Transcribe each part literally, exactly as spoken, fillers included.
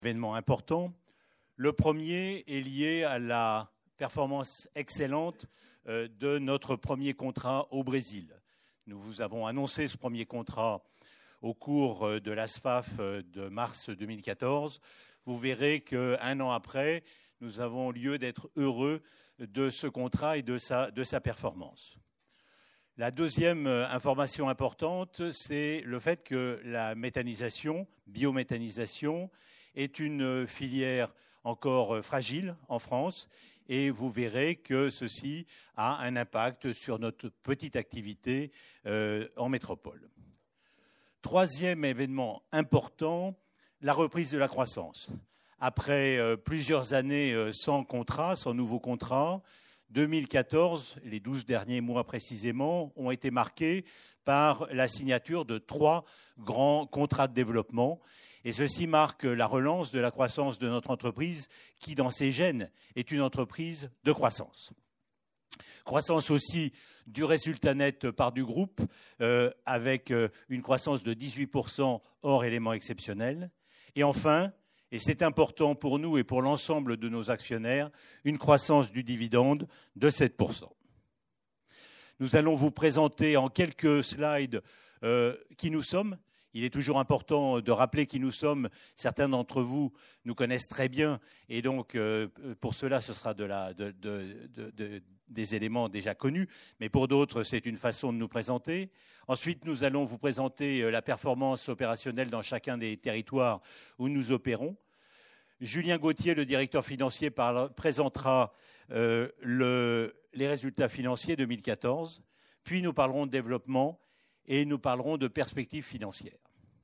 événements importants. Le premier est lié à la performance excellente de notre premier contrat au Brésil. Nous vous avons annoncé ce premier contrat au cours de l'A S F A F de mars deux mille quatorze. Vous verrez qu'un an après, nous avons lieu d'être heureux de ce contrat et de sa, de sa performance. La deuxième information importante, c'est le fait que la méthanisation, biométhanisation, est une filière encore fragile en France et vous verrez que ceci a un impact sur notre petite activité euh, en métropole. Troisième événement important, la reprise de la croissance. Après euh, plusieurs années euh, sans contrat, sans nouveau contrat, deux mille quatorze, les douze derniers mois précisément, ont été marqués par la signature de trois grands contrats de développement. Et ceci marque la relance de la croissance de notre entreprise qui, dans ses gènes, est une entreprise de croissance. Croissance aussi du résultat net par du groupe, euh, avec euh, une croissance de dix-huit pour cent hors éléments exceptionnels. Et enfin, et c'est important pour nous et pour l'ensemble de nos actionnaires, une croissance du dividende de sept pour cent. Nous allons vous présenter en quelques slides euh, qui nous sommes. Il est toujours important de rappeler qui nous sommes. Certains d'entre vous nous connaissent très bien et donc euh, pour cela ce sera de la, de, de, de, de, des éléments déjà connus, mais pour d'autres c'est une façon de nous présenter. Ensuite nous allons vous présenter la performance opérationnelle dans chacun des territoires où nous opérons. Julien Gauthier, le directeur financier, parle, présentera euh, le, les résultats financiers deux mille quatorze, puis nous parlerons de développement et nous parlerons de perspectives financières.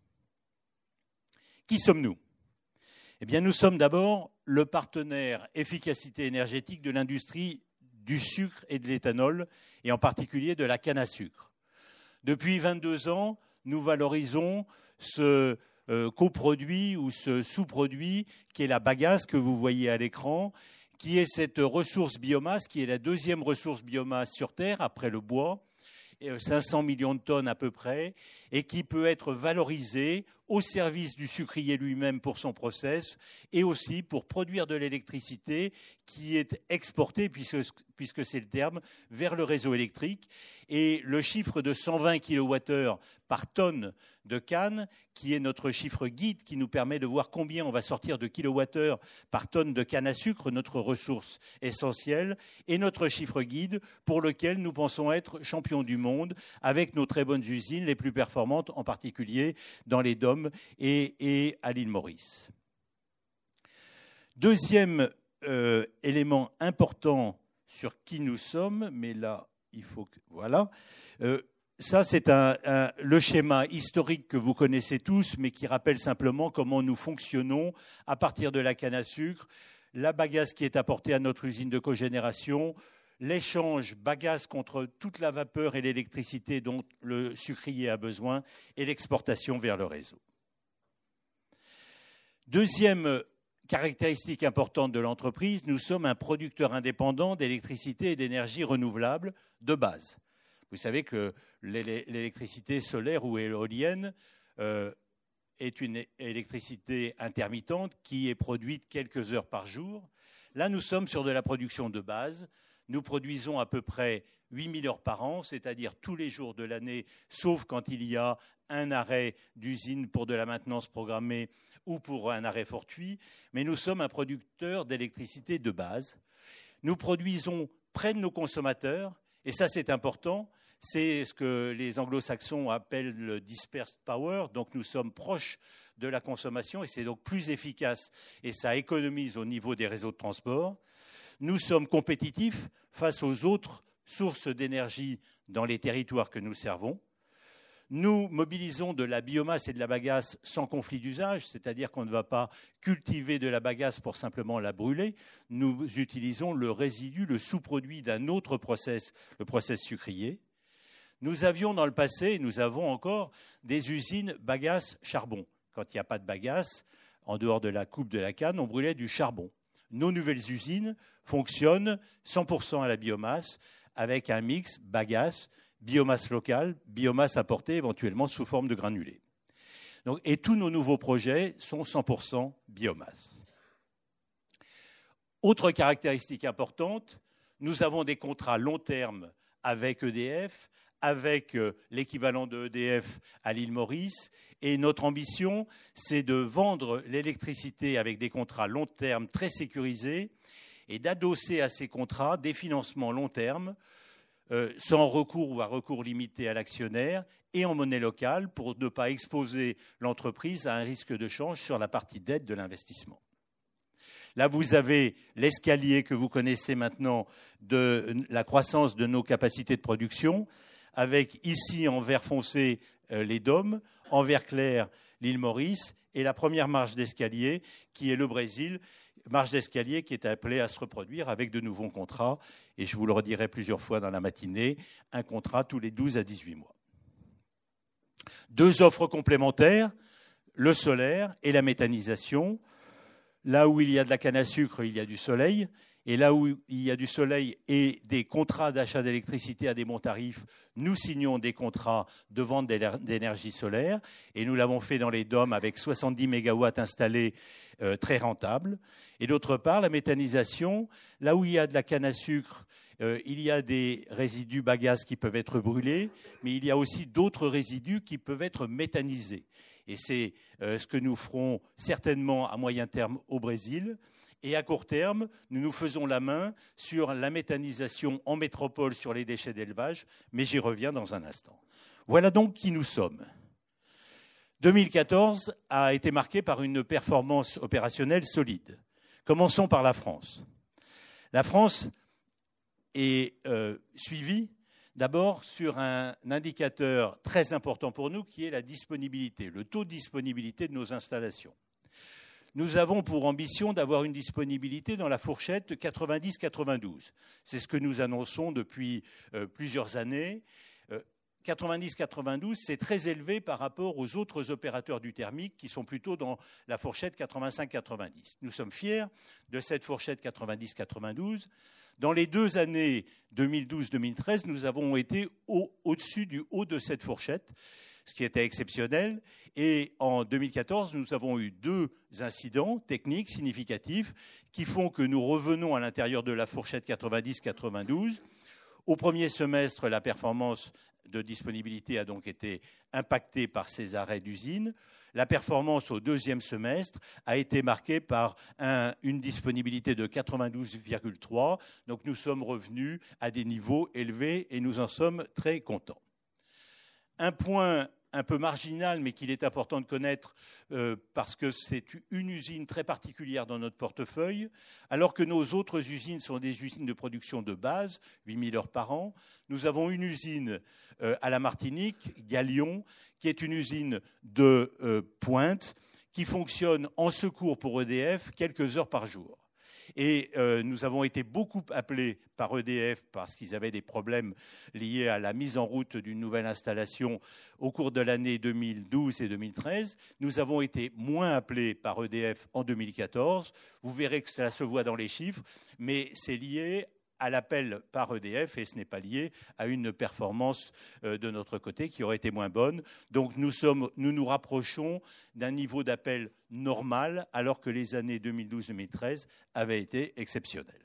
Qui sommes-nous ? Eh bien, nous sommes d'abord le partenaire efficacité énergétique de l'industrie du sucre et de l'éthanol, et en particulier de la canne à sucre. Depuis vingt-deux ans, nous valorisons ce euh, coproduit ou ce sous-produit qui est la bagasse que vous voyez à l'écran, qui est cette ressource biomasse, qui est la deuxième ressource biomasse sur Terre après le bois, cinq cents millions de tonnes à peu près, et qui peut être valorisé au service du sucrier lui-même pour son process et aussi pour produire de l'électricité qui est exportée, puisque, puisque c'est le terme, vers le réseau électrique. Et le chiffre de cent vingt kilowattheures par tonne de canne, qui est notre chiffre guide, qui nous permet de voir combien on va sortir de kilowattheures par tonne de canne à sucre, notre ressource essentielle, et notre chiffre guide pour lequel nous pensons être champions du monde avec nos très bonnes usines, les plus performantes, en particulier dans les D O M et, et à l'île Maurice. Deuxième euh, élément important sur qui nous sommes, mais là, il faut que... Voilà. Euh, Ça, c'est un, un, le schéma historique que vous connaissez tous, mais qui rappelle simplement comment nous fonctionnons à partir de la canne à sucre, la bagasse qui est apportée à notre usine de cogénération, l'échange bagasse contre toute la vapeur et l'électricité dont le sucrier a besoin et l'exportation vers le réseau. Deuxième caractéristique importante de l'entreprise, nous sommes un producteur indépendant d'électricité et d'énergie renouvelable de base. Vous savez que l'électricité solaire ou éolienne euh, est une électricité intermittente qui est produite quelques heures par jour. Là, nous sommes sur de la production de base. Nous produisons à peu près huit mille heures par an, c'est-à-dire tous les jours de l'année, sauf quand il y a un arrêt d'usine pour de la maintenance programmée ou pour un arrêt fortuit. Mais nous sommes un producteur d'électricité de base. Nous produisons près de nos consommateurs. Et ça, c'est important, c'est ce que les anglo-saxons appellent le dispersed power, donc nous sommes proches de la consommation et c'est donc plus efficace et ça économise au niveau des réseaux de transport. Nous sommes compétitifs face aux autres sources d'énergie dans les territoires que nous servons. Nous mobilisons de la biomasse et de la bagasse sans conflit d'usage, c'est-à-dire qu'on ne va pas cultiver de la bagasse pour simplement la brûler. Nous utilisons le résidu, le sous-produit d'un autre process, le process sucrier. Nous avions dans le passé, et nous avons encore, des usines bagasse-charbon. Quand il n'y a pas de bagasse, en dehors de la coupe de la canne, on brûlait du charbon. Nos nouvelles usines fonctionnent cent pour cent à la biomasse, avec un mix bagasse, biomasse locale, biomasse apportée éventuellement sous forme de granulés. Donc, et tous nos nouveaux projets sont cent pour cent biomasse. Autre caractéristique importante, nous avons des contrats long terme avec E D F, avec l'équivalent de E D F à l'île Maurice. Et notre ambition, c'est de vendre l'électricité avec des contrats long terme très sécurisés et d'adosser à ces contrats des financements long terme, euh, sans recours ou à recours limité à l'actionnaire et en monnaie locale pour ne pas exposer l'entreprise à un risque de change sur la partie dette de l'investissement. Là, vous avez l'escalier que vous connaissez maintenant de la croissance de nos capacités de production, avec ici en vert foncé euh, les D O M, en vert clair l'île Maurice, et la première marche d'escalier qui est le Brésil, marche d'escalier qui est appelée à se reproduire avec de nouveaux contrats, et je vous le redirai plusieurs fois dans la matinée, un contrat tous les douze à dix-huit mois. Deux offres complémentaires, le solaire et la méthanisation. Là où il y a de la canne à sucre, il y a du soleil. Et là où il y a du soleil et des contrats d'achat d'électricité à des bons tarifs, nous signons des contrats de vente d'énergie solaire. Et nous l'avons fait dans les D O M avec soixante-dix mégawatts installés, euh, très rentables. Et d'autre part, la méthanisation, là où il y a de la canne à sucre, euh, il y a des résidus bagages qui peuvent être brûlés, mais il y a aussi d'autres résidus qui peuvent être méthanisés. Et c'est euh, ce que nous ferons certainement à moyen terme au Brésil. Et à court terme, nous nous faisons la main sur la méthanisation en métropole sur les déchets d'élevage, mais j'y reviens dans un instant. Voilà donc qui nous sommes. deux mille quatorze a été marqué par une performance opérationnelle solide. Commençons par la France. La France est euh, suivie d'abord sur un indicateur très important pour nous qui est la disponibilité, le taux de disponibilité de nos installations. Nous avons pour ambition d'avoir une disponibilité dans la fourchette de quatre-vingt-dix à quatre-vingt-douze. C'est ce que nous annonçons depuis euh, plusieurs années. Euh, quatre-vingt-dix à quatre-vingt-douze, c'est très élevé par rapport aux autres opérateurs du thermique qui sont plutôt dans la fourchette quatre-vingt-cinq à quatre-vingt-dix. Nous sommes fiers de cette fourchette quatre-vingt-dix à quatre-vingt-douze. Dans les deux années deux mille douze deux mille treize, nous avons été au, au-dessus du haut de cette fourchette, ce qui était exceptionnel. Et en deux mille quatorze, nous avons eu deux incidents techniques significatifs qui font que nous revenons à l'intérieur de la fourchette quatre-vingt-dix à quatre-vingt-douze. Au premier semestre, la performance de disponibilité a donc été impactée par ces arrêts d'usine. La performance au deuxième semestre a été marquée par un, une disponibilité de quatre-vingt-douze virgule trois. Donc nous sommes revenus à des niveaux élevés et nous en sommes très contents. Un point un peu marginal, mais qu'il est important de connaître euh, parce que c'est une usine très particulière dans notre portefeuille, alors que nos autres usines sont des usines de production de base, huit mille heures par an. Nous avons une usine euh, à la Martinique, Galion, qui est une usine de euh, pointe, qui fonctionne en secours pour E D F quelques heures par jour. Et euh, nous avons été beaucoup appelés par E D F parce qu'ils avaient des problèmes liés à la mise en route d'une nouvelle installation au cours de l'année deux mille douze et deux mille treize. Nous avons été moins appelés par E D F en deux mille quatorze. Vous verrez que cela se voit dans les chiffres, mais c'est lié à l'appel par E D F et ce n'est pas lié à une performance de notre côté qui aurait été moins bonne. Donc nous, sommes, nous nous rapprochons d'un niveau d'appel normal alors que les années deux mille douze deux mille treize avaient été exceptionnelles.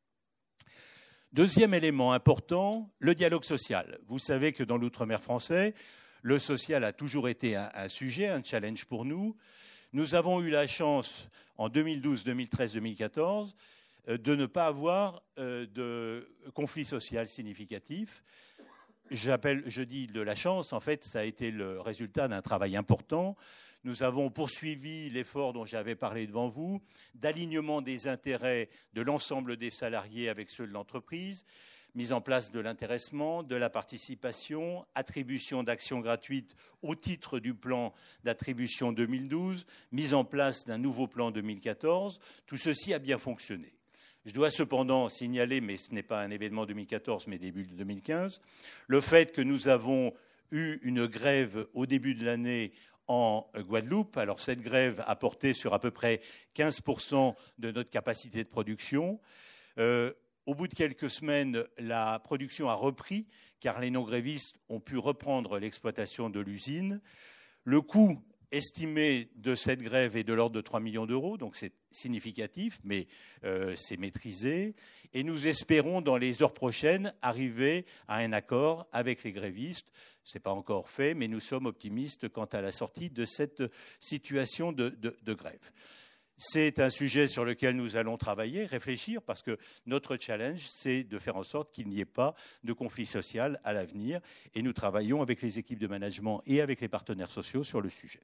Deuxième élément important, le dialogue social. Vous savez que dans l'outre-mer français, le social a toujours été un, un sujet, un challenge pour nous. Nous avons eu la chance en deux mille douze deux mille treize deux mille quatorze de ne pas avoir de conflit social significatif. J'appelle, je dis de la chance, en fait, ça a été le résultat d'un travail important. Nous avons poursuivi l'effort dont j'avais parlé devant vous, d'alignement des intérêts de l'ensemble des salariés avec ceux de l'entreprise, mise en place de l'intéressement, de la participation, attribution d'actions gratuites au titre du plan d'attribution deux mille douze, mise en place d'un nouveau plan deux mille quatorze. Tout ceci a bien fonctionné. Je dois cependant signaler, mais ce n'est pas un événement deux mille quatorze, mais début deux mille quinze, le fait que nous avons eu une grève au début de l'année en Guadeloupe. Alors cette grève a porté sur à peu près quinze pour cent de notre capacité de production. Euh, au bout de quelques semaines, la production a repris, car les non-grévistes ont pu reprendre l'exploitation de l'usine. Le coût estimé de cette grève est de l'ordre de trois millions d'euros, donc c'est significatif, mais euh, c'est maîtrisé. Et nous espérons, dans les heures prochaines, arriver à un accord avec les grévistes. Ce n'est pas encore fait, mais nous sommes optimistes quant à la sortie de cette situation de, de, de grève. C'est un sujet sur lequel nous allons travailler, réfléchir, parce que notre challenge, c'est de faire en sorte qu'il n'y ait pas de conflit social à l'avenir. Et nous travaillons avec les équipes de management et avec les partenaires sociaux sur le sujet.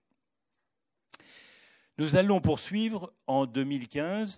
Nous allons poursuivre en deux mille quinze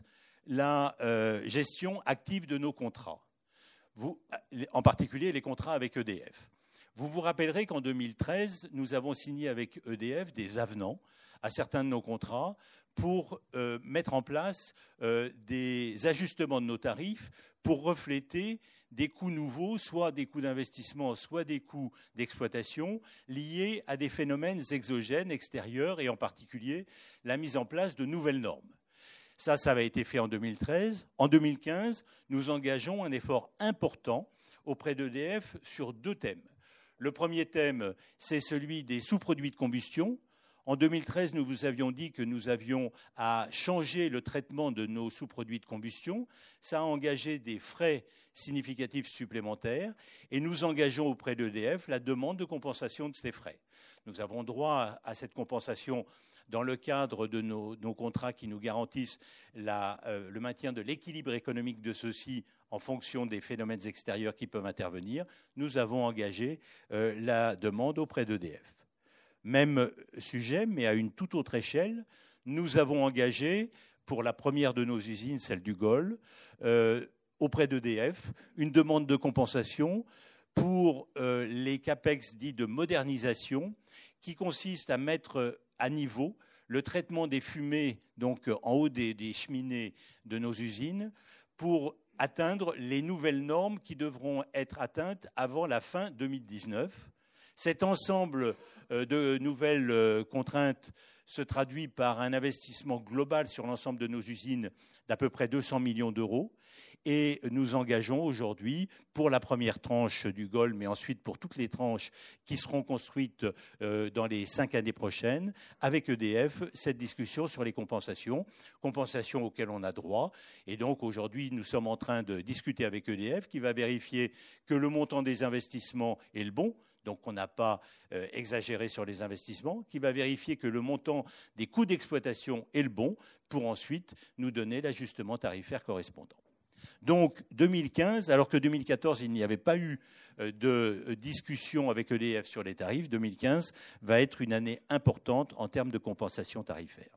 la euh, gestion active de nos contrats, vous, en particulier les contrats avec E D F. Vous vous rappellerez qu'en deux mille treize, nous avons signé avec E D F des avenants à certains de nos contrats pour euh, mettre en place euh, des ajustements de nos tarifs pour refléter des coûts nouveaux, soit des coûts d'investissement, soit des coûts d'exploitation liés à des phénomènes exogènes, extérieurs, et en particulier la mise en place de nouvelles normes. Ça, ça avait été fait en deux mille treize. En deux mille quinze, nous engageons un effort important auprès d'E D F sur deux thèmes. Le premier thème, c'est celui des sous-produits de combustion. En deux mille treize, nous vous avions dit que nous avions à changer le traitement de nos sous-produits de combustion. Ça a engagé des frais significatifs supplémentaires et nous engageons auprès d'E D F la demande de compensation de ces frais. Nous avons droit à cette compensation dans le cadre de nos, nos contrats qui nous garantissent la, euh, le maintien de l'équilibre économique de ceux-ci en fonction des phénomènes extérieurs qui peuvent intervenir. Nous avons engagé euh, la demande auprès d'E D F. Même sujet, mais à une toute autre échelle, nous avons engagé, pour la première de nos usines, celle du Gol, euh, auprès d'E D F, une demande de compensation pour euh, les CAPEX dits de modernisation, qui consiste à mettre à niveau le traitement des fumées, donc en haut des, des cheminées de nos usines, pour atteindre les nouvelles normes qui devront être atteintes avant la fin deux mille dix-neuf. Cet ensemble de nouvelles contraintes se traduit par un investissement global sur l'ensemble de nos usines d'à peu près deux cents millions d'euros. Et nous engageons aujourd'hui, pour la première tranche du Gol, mais ensuite pour toutes les tranches qui seront construites dans les cinq années prochaines, avec E D F, cette discussion sur les compensations, compensations auxquelles on a droit. Et donc aujourd'hui, nous sommes en train de discuter avec E D F qui va vérifier que le montant des investissements est le bon. Donc on n'a pas euh, exagéré sur les investissements, qui va vérifier que le montant des coûts d'exploitation est le bon, pour ensuite nous donner l'ajustement tarifaire correspondant. Donc deux mille quinze, alors que deux mille quatorze, il n'y avait pas eu euh, de discussion avec E D F sur les tarifs, deux mille quinze va être une année importante en termes de compensation tarifaire.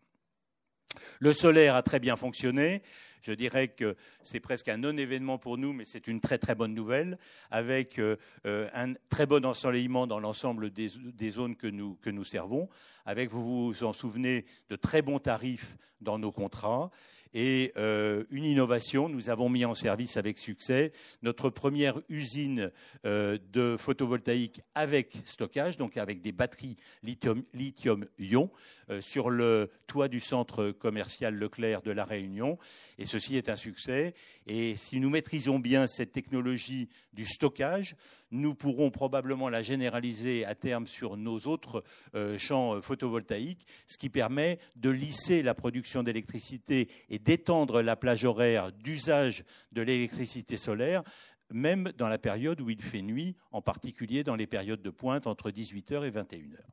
Le solaire a très bien fonctionné. Je dirais que c'est presque un non-événement pour nous, mais c'est une très très bonne nouvelle, avec euh, un très bon ensoleillement dans l'ensemble des, des zones que nous, que nous servons, avec, vous vous en souvenez, de très bons tarifs dans nos contrats. Et euh, une innovation, nous avons mis en service avec succès notre première usine euh, de photovoltaïque avec stockage, donc avec des batteries lithium-ion, euh, sur le toit du centre commercial Leclerc de La Réunion. Et ceci est un succès. Et si nous maîtrisons bien cette technologie du stockage, nous pourrons probablement la généraliser à terme sur nos autres euh, champs photovoltaïques, ce qui permet de lisser la production d'électricité et d'étendre la plage horaire d'usage de l'électricité solaire, même dans la période où il fait nuit, en particulier dans les périodes de pointe entre dix-huit heures et vingt et une heures.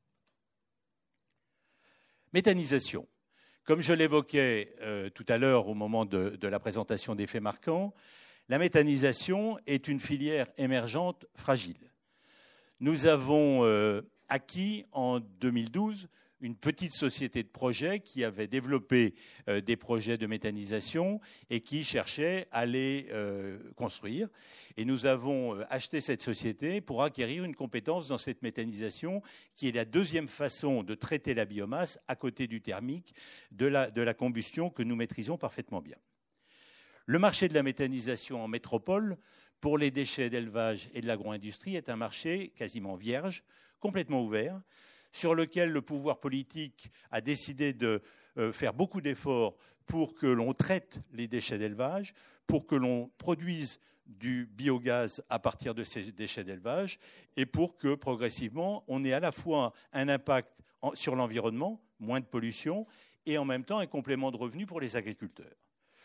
Méthanisation. Comme je l'évoquais euh, tout à l'heure au moment de, de la présentation des faits marquants, la méthanisation est une filière émergente fragile. Nous avons euh, acquis en deux mille douze une petite société de projet qui avait développé euh, des projets de méthanisation et qui cherchait à les euh, construire. Et nous avons euh, acheté cette société pour acquérir une compétence dans cette méthanisation qui est la deuxième façon de traiter la biomasse à côté du thermique de la, de la combustion que nous maîtrisons parfaitement bien. Le marché de la méthanisation en métropole pour les déchets d'élevage et de l'agro-industrie est un marché quasiment vierge, complètement ouvert, sur lequel le pouvoir politique a décidé de faire beaucoup d'efforts pour que l'on traite les déchets d'élevage, pour que l'on produise du biogaz à partir de ces déchets d'élevage et pour que progressivement on ait à la fois un impact en, sur l'environnement, moins de pollution, et en même temps un complément de revenus pour les agriculteurs.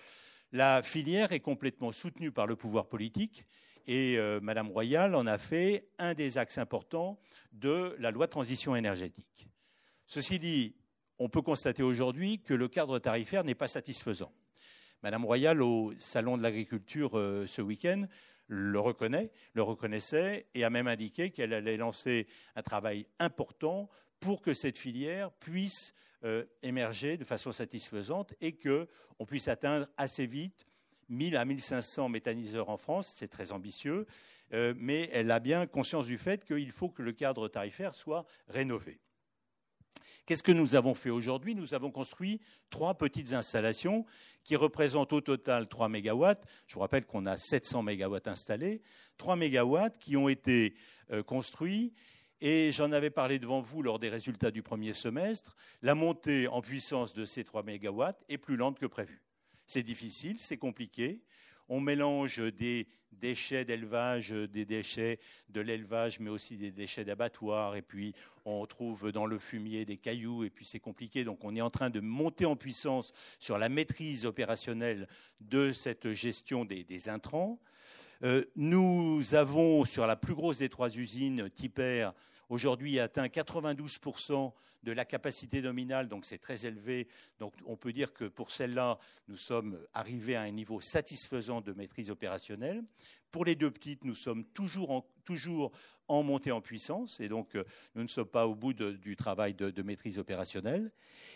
La filière est complètement soutenue par le pouvoir politique et euh, Madame Royal en a fait un des axes importants de la loi de transition énergétique. Ceci dit, on peut constater aujourd'hui que le cadre tarifaire n'est pas satisfaisant. Madame Royal, au Salon de l'agriculture euh, ce week-end, le reconnaît, le reconnaissait et a même indiqué qu'elle allait lancer un travail important pour que cette filière puisse euh, émerger de façon satisfaisante et qu'on puisse atteindre assez vite mille à mille cinq cents méthaniseurs en France. C'est très ambitieux, euh, mais elle a bien conscience du fait qu'il faut que le cadre tarifaire soit rénové. Qu'est-ce que nous avons fait aujourd'hui? Nous avons construit trois petites installations qui représentent au total trois mégawatts. Je vous rappelle qu'on a sept cents mégawatts installés. trois mégawatts qui ont été euh, construits. Et j'en avais parlé devant vous lors des résultats du premier semestre. La montée en puissance de ces trois mégawatts est plus lente que prévu. C'est difficile, c'est compliqué. On mélange des déchets d'élevage, des déchets de l'élevage, mais aussi des déchets d'abattoir. Et puis, on trouve dans le fumier des cailloux, et puis c'est compliqué. Donc, on est en train de monter en puissance sur la maîtrise opérationnelle de cette gestion des, des intrants. Euh, nous avons, sur la plus grosse des trois usines, Tipper, aujourd'hui atteint quatre-vingt-douze pour cent de la capacité nominale, donc c'est très élevé. Donc on peut dire que pour celle-là, nous sommes arrivés à un niveau satisfaisant de maîtrise opérationnelle. Pour les deux petites, nous sommes toujours en, toujours en montée en puissance, et donc euh, nous ne sommes pas au bout de, du travail de, de maîtrise opérationnelle.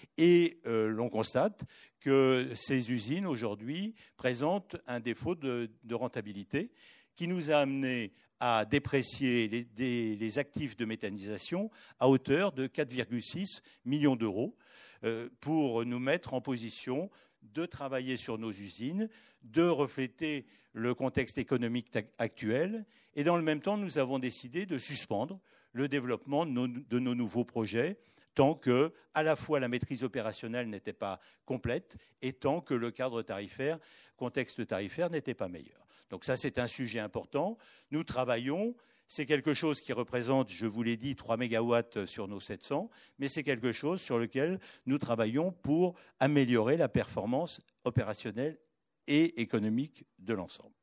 Et euh, l'on constate que ces usines, aujourd'hui, présentent un défaut de, de rentabilité qui nous a amené à déprécier les, des, les actifs de méthanisation à hauteur de quatre virgule six millions d'euros euh, pour nous mettre en position de travailler sur nos usines, de refléter le contexte économique actuel. Et dans le même temps, nous avons décidé de suspendre le développement de nos, de nos nouveaux projets tant que, à la fois, la maîtrise opérationnelle n'était pas complète et tant que le cadre tarifaire, contexte tarifaire n'était pas meilleur. Donc ça, c'est un sujet important. Nous travaillons. C'est quelque chose qui représente, je vous l'ai dit, trois mégawatts sur nos sept cents, mais c'est quelque chose sur lequel nous travaillons pour améliorer la performance opérationnelle et économique de l'ensemble.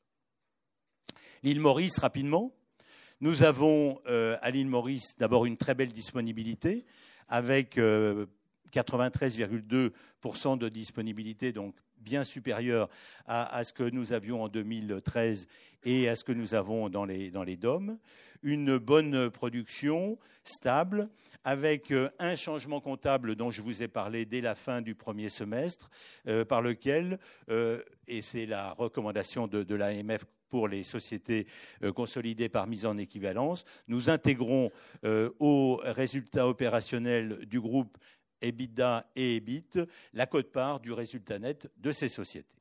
L'île Maurice, rapidement. Nous avons euh, à l'île Maurice d'abord une très belle disponibilité avec euh, quatre-vingt-treize virgule deux pour cent de disponibilité, donc bien supérieur à, à ce que nous avions en deux mille treize et à ce que nous avons dans les, dans les D O M. Une bonne production stable avec un changement comptable dont je vous ai parlé dès la fin du premier semestre, euh, par lequel, euh, et c'est la recommandation de, de l'A M F pour les sociétés euh, consolidées par mise en équivalence, nous intégrons euh, aux résultats opérationnels du groupe EBITDA et EBIT, la quote-part du résultat net de ces sociétés.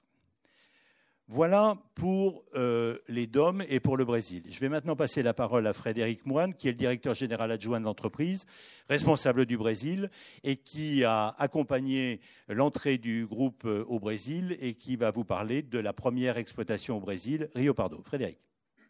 Voilà pour euh, les D O M et pour le Brésil. Je vais maintenant passer la parole à Frédéric Moine, qui est le directeur général adjoint de l'entreprise, responsable du Brésil, et qui a accompagné l'entrée du groupe au Brésil et qui va vous parler de la première exploitation au Brésil, Rio Pardo. Frédéric.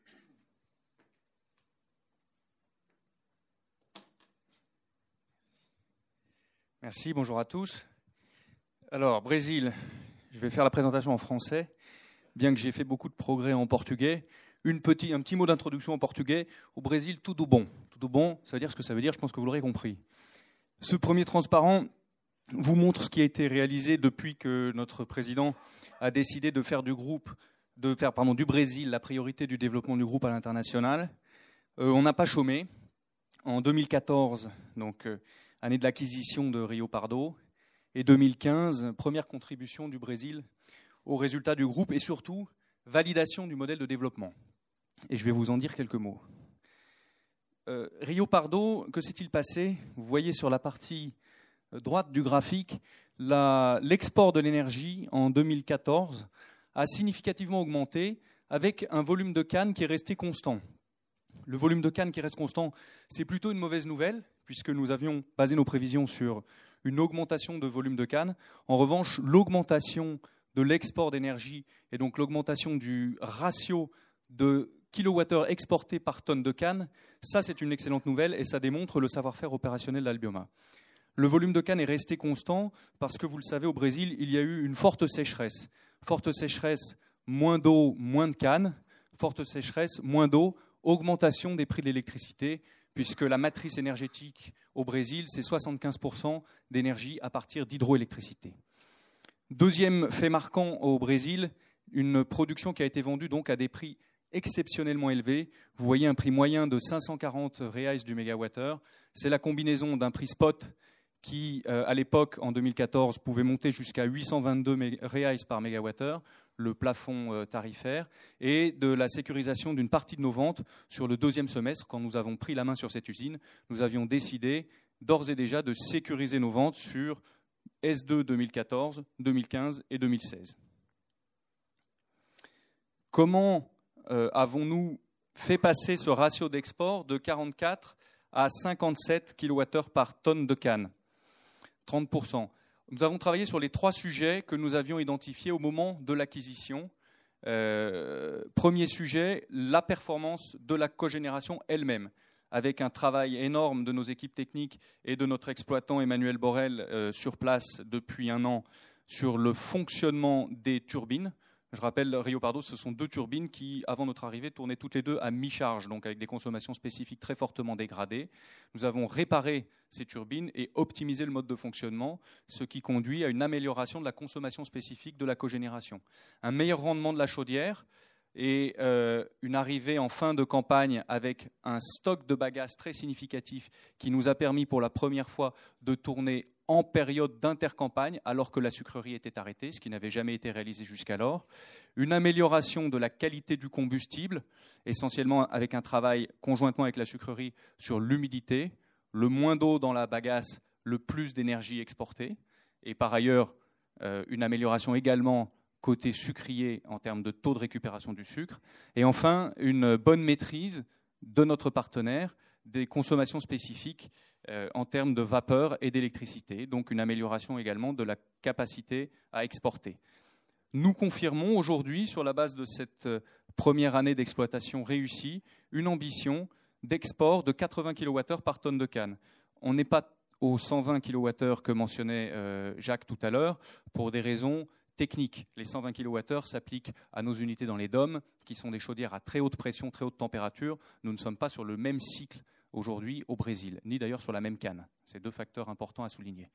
Merci, bonjour à tous. Alors, Brésil, je vais faire la présentation en français, bien que j'ai fait beaucoup de progrès en portugais. Une petit, un petit mot d'introduction en portugais. Au Brésil, tudo bom. Tudo bom, ça veut dire ce que ça veut dire, je pense que vous l'aurez compris. Ce premier transparent vous montre ce qui a été réalisé depuis que notre président a décidé de faire du groupe, de faire pardon, du Brésil la priorité du développement du groupe à l'international. Euh, on n'a pas chômé. En deux mille quatorze, donc... Euh, année de l'acquisition de Rio Pardo, et deux mille quinze, première contribution du Brésil aux résultats du groupe, et surtout, validation du modèle de développement. Et je vais vous en dire quelques mots. Euh, Rio Pardo, que s'est-il passé? Vous voyez sur la partie droite du graphique, la, l'export de l'énergie en deux mille quatorze a significativement augmenté avec un volume de canne qui est resté constant. Le volume de canne qui reste constant, c'est plutôt une mauvaise nouvelle, puisque nous avions basé nos prévisions sur une augmentation de volume de canne. En revanche, l'augmentation de l'export d'énergie et donc l'augmentation du ratio de kilowattheures exportés par tonne de canne, ça c'est une excellente nouvelle et ça démontre le savoir-faire opérationnel d'Albioma. Le volume de canne est resté constant parce que, vous le savez, au Brésil, il y a eu une forte sécheresse. Forte sécheresse, moins d'eau, moins de canne. Forte sécheresse, moins d'eau, augmentation des prix de l'électricité, puisque la matrice énergétique au Brésil, c'est soixante-quinze pour cent d'énergie à partir d'hydroélectricité. Deuxième fait marquant au Brésil, une production qui a été vendue donc à des prix exceptionnellement élevés. Vous voyez un prix moyen de cinq cent quarante reais du mégawattheure. C'est la combinaison d'un prix spot qui, euh, à l'époque, en deux mille quatorze, pouvait monter jusqu'à huit cent vingt-deux reais par mégawattheure, le plafond euh, tarifaire, et de la sécurisation d'une partie de nos ventes sur le deuxième semestre. Quand nous avons pris la main sur cette usine, nous avions décidé d'ores et déjà de sécuriser nos ventes sur S deux deux mille quatorze, deux mille quinze et deux mille seize. Comment euh, avons-nous fait passer ce ratio d'export de quarante-quatre à cinquante-sept kilowattheures par tonne de canne, trente pour cent. Nous avons travaillé sur les trois sujets que nous avions identifiés au moment de l'acquisition. Euh, premier sujet, la performance de la cogénération elle-même, avec un travail énorme de nos équipes techniques et de notre exploitant Emmanuel Borel euh, sur place depuis un an sur le fonctionnement des turbines. Je rappelle, Rio Pardo, ce sont deux turbines qui, avant notre arrivée, tournaient toutes les deux à mi-charge, donc avec des consommations spécifiques très fortement dégradées. Nous avons réparé ces turbines et optimisé le mode de fonctionnement, ce qui conduit à une amélioration de la consommation spécifique de la cogénération. Un meilleur rendement de la chaudière et euh, une arrivée en fin de campagne avec un stock de bagasse très significatif qui nous a permis pour la première fois de tourner en période d'intercampagne, alors que la sucrerie était arrêtée, ce qui n'avait jamais été réalisé jusqu'alors. Une amélioration de la qualité du combustible, essentiellement avec un travail conjointement avec la sucrerie sur l'humidité, le moins d'eau dans la bagasse, le plus d'énergie exportée. Et par ailleurs, euh, une amélioration également côté sucrier en termes de taux de récupération du sucre. Et enfin, une bonne maîtrise de notre partenaire des consommations spécifiques euh, en termes de vapeur et d'électricité, donc une amélioration également de la capacité à exporter. Nous confirmons aujourd'hui, sur la base de cette première année d'exploitation réussie, une ambition d'export de quatre-vingts kilowattheures par tonne de canne. On n'est pas aux cent vingt kilowattheures que mentionnait euh, Jacques tout à l'heure, pour des raisons techniques. Les cent vingt kilowattheures s'appliquent à nos unités dans les D O M, qui sont des chaudières à très haute pression, très haute température. Nous ne sommes pas sur le même cycle aujourd'hui au Brésil, ni d'ailleurs sur la même canne. C'est deux facteurs importants à souligner.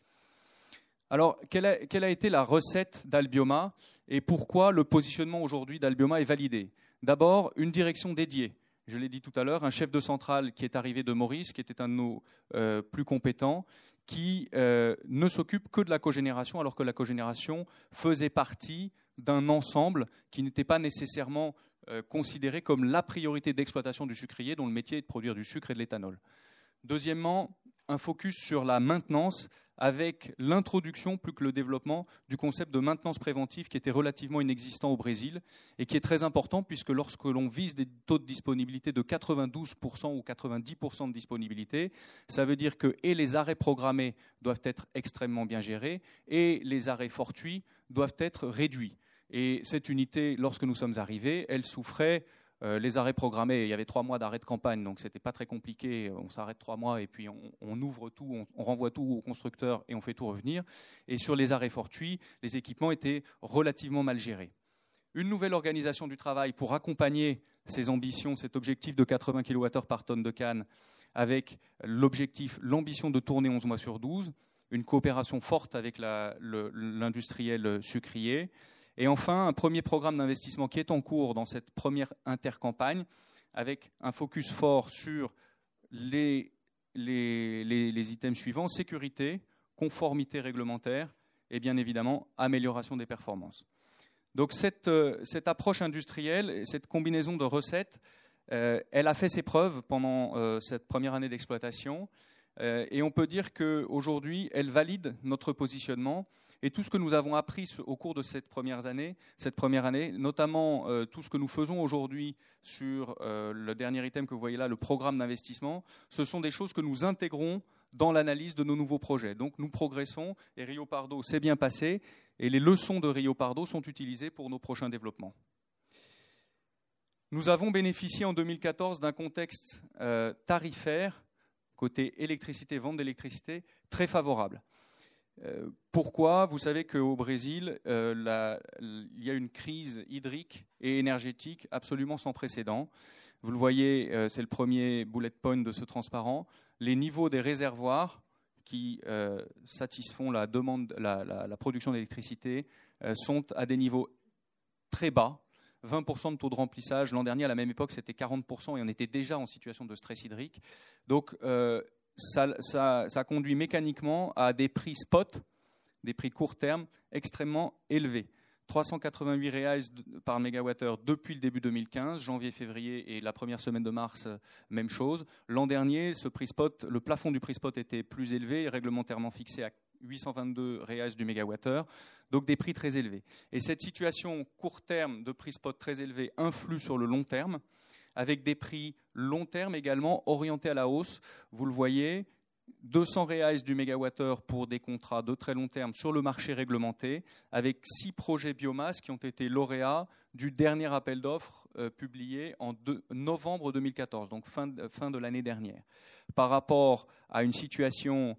Alors, quelle a, quelle a été la recette d'Albioma et pourquoi le positionnement aujourd'hui d'Albioma est validé? D'abord, une direction dédiée. Je l'ai dit tout à l'heure, un chef de centrale qui est arrivé de Maurice, qui était un de nos euh, plus compétents, qui euh, ne s'occupe que de la cogénération, alors que la cogénération faisait partie d'un ensemble qui n'était pas nécessairement euh, considéré comme la priorité d'exploitation du sucrier, dont le métier est de produire du sucre et de l'éthanol. Deuxièmement, un focus sur la maintenance, avec l'introduction, plus que le développement, du concept de maintenance préventive qui était relativement inexistant au Brésil et qui est très important puisque lorsque l'on vise des taux de disponibilité de quatre-vingt-douze pour cent ou quatre-vingt-dix pour cent de disponibilité, ça veut dire que et les arrêts programmés doivent être extrêmement bien gérés et les arrêts fortuits doivent être réduits. Et cette unité, lorsque nous sommes arrivés, elle souffrait... Euh, les arrêts programmés, il y avait trois mois d'arrêt de campagne, donc ce n'était pas très compliqué. On s'arrête trois mois et puis on, on ouvre tout, on, on renvoie tout au constructeur et on fait tout revenir. Et sur les arrêts fortuits, les équipements étaient relativement mal gérés. Une nouvelle organisation du travail pour accompagner ces ambitions, cet objectif de quatre-vingts kilowattheures par tonne de canne, avec l'objectif, l'ambition de tourner onze mois sur douze, une coopération forte avec la, le, l'industriel sucrier. Et enfin, un premier programme d'investissement qui est en cours dans cette première intercampagne, avec un focus fort sur les, les, les, les items suivants, sécurité, conformité réglementaire et bien évidemment amélioration des performances. Donc cette, cette approche industrielle, cette combinaison de recettes, euh, elle a fait ses preuves pendant euh, cette première année d'exploitation euh, et on peut dire qu'aujourd'hui, elle valide notre positionnement. Et tout ce que nous avons appris au cours de cette première année, cette première année notamment euh, tout ce que nous faisons aujourd'hui sur euh, le dernier item que vous voyez là, le programme d'investissement, ce sont des choses que nous intégrons dans l'analyse de nos nouveaux projets. Donc nous progressons et Rio Pardo s'est bien passé et les leçons de Rio Pardo sont utilisées pour nos prochains développements. Nous avons bénéficié en deux mille quatorze d'un contexte euh, tarifaire côté électricité, vente d'électricité, très favorable. Euh, pourquoi ? Vous savez qu'au Brésil, euh, la, il y a une crise hydrique et énergétique absolument sans précédent. Vous le voyez, euh, c'est le premier bullet point de ce transparent. Les niveaux des réservoirs qui euh, satisfont la, demande, la, la, la production d'électricité euh, sont à des niveaux très bas. vingt pour cent de taux de remplissage. L'an dernier, à la même époque, c'était quarante pour cent et on était déjà en situation de stress hydrique. Donc, euh, ça, ça, ça conduit mécaniquement à des prix spot, des prix court terme extrêmement élevés. trois cent quatre-vingt-huit reais par mégawattheure depuis le début deux mille quinze, janvier, février et la première semaine de mars, même chose. L'an dernier, ce prix spot, le plafond du prix spot était plus élevé, réglementairement fixé à huit cent vingt-deux reais du mégawattheure, donc des prix très élevés. Et cette situation court terme de prix spot très élevé influe sur le long terme, avec des prix long terme également orientés à la hausse. Vous le voyez, deux cents reais du mégawattheure pour des contrats de très long terme sur le marché réglementé, avec six projets biomasse qui ont été lauréats du dernier appel d'offres euh, publié en deux, novembre deux mille quatorze, donc fin de, fin de l'année dernière. Par rapport à une situation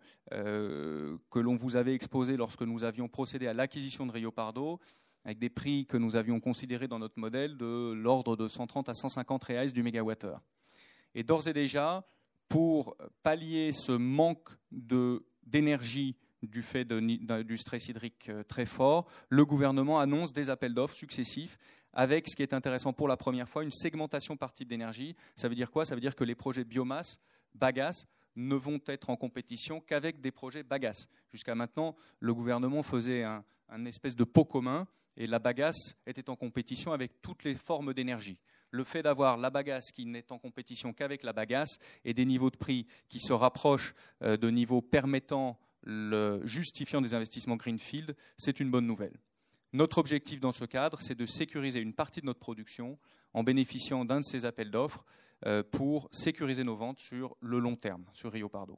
euh, que l'on vous avait exposée lorsque nous avions procédé à l'acquisition de Rio Pardo, avec des prix que nous avions considérés dans notre modèle de l'ordre de cent trente à cent cinquante reais du mégawattheure. Et d'ores et déjà, pour pallier ce manque de, d'énergie du fait de, de, du stress hydrique très fort, le gouvernement annonce des appels d'offres successifs avec, ce qui est intéressant pour la première fois, une segmentation par type d'énergie. Ça veut dire quoi ? Ça veut dire que les projets biomasse, bagasse, ne vont être en compétition qu'avec des projets bagasse. Jusqu'à maintenant, le gouvernement faisait un, un espèce de pot commun et la bagasse était en compétition avec toutes les formes d'énergie. Le fait d'avoir la bagasse qui n'est en compétition qu'avec la bagasse et des niveaux de prix qui se rapprochent de niveaux permettant, le, justifiant des investissements greenfield, c'est une bonne nouvelle. Notre objectif dans ce cadre, c'est de sécuriser une partie de notre production en bénéficiant d'un de ces appels d'offres pour sécuriser nos ventes sur le long terme, sur Rio Pardo.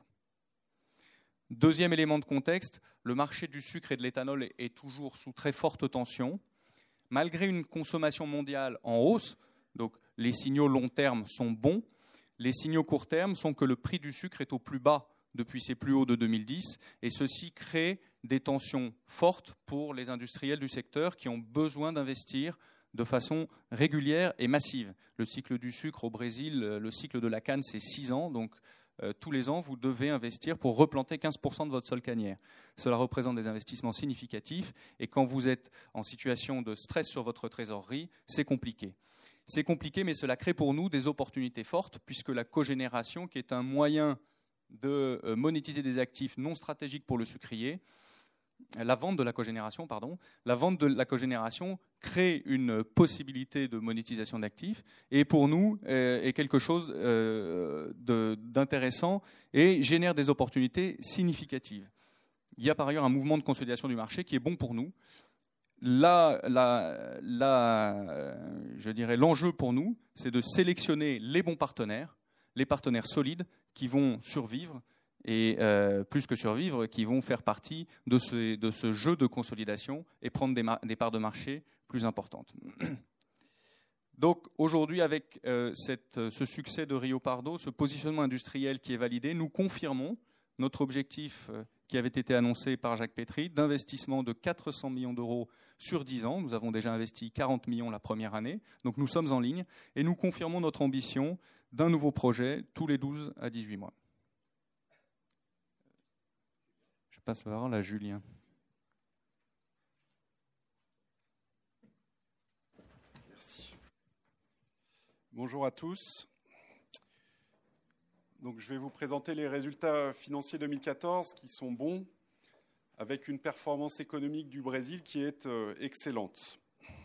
Deuxième élément de contexte, le marché du sucre et de l'éthanol est toujours sous très forte tension. Malgré une consommation mondiale en hausse, donc les signaux long terme sont bons, les signaux court terme sont que le prix du sucre est au plus bas depuis ses plus hauts de deux mille dix, et ceci crée des tensions fortes pour les industriels du secteur qui ont besoin d'investir de façon régulière et massive. Le cycle du sucre au Brésil, le cycle de la canne, c'est six ans, donc euh, tous les ans, vous devez investir pour replanter quinze pour cent de votre sol cannière. Cela représente des investissements significatifs, et quand vous êtes en situation de stress sur votre trésorerie, c'est compliqué. C'est compliqué, mais cela crée pour nous des opportunités fortes, puisque la cogénération, qui est un moyen de monétiser des actifs non stratégiques pour le sucrier, la vente de la cogénération, pardon, la vente de la cogénération crée une possibilité de monétisation d'actifs et pour nous euh, est quelque chose euh, de, d'intéressant et génère des opportunités significatives. Il y a par ailleurs un mouvement de consolidation du marché qui est bon pour nous. Là, là, là, je dirais, l'enjeu pour nous, c'est de sélectionner les bons partenaires, les partenaires solides qui vont survivre et euh, plus que survivre, qui vont faire partie de ce, de ce jeu de consolidation et prendre des, mar- des parts de marché plus importantes. Donc aujourd'hui, avec euh, cette, ce succès de Rio Pardo, ce positionnement industriel qui est validé, nous confirmons notre objectif euh, qui avait été annoncé par Jacques Pétry, d'investissement de quatre cents millions d'euros sur dix ans. Nous avons déjà investi quarante millions la première année, donc nous sommes en ligne, et nous confirmons notre ambition d'un nouveau projet tous les douze à dix-huit mois. Je passe la parole à Julien. Merci. Bonjour à tous. Donc, je vais vous présenter les résultats financiers deux mille quatorze qui sont bons, avec une performance économique du Brésil qui est euh, excellente.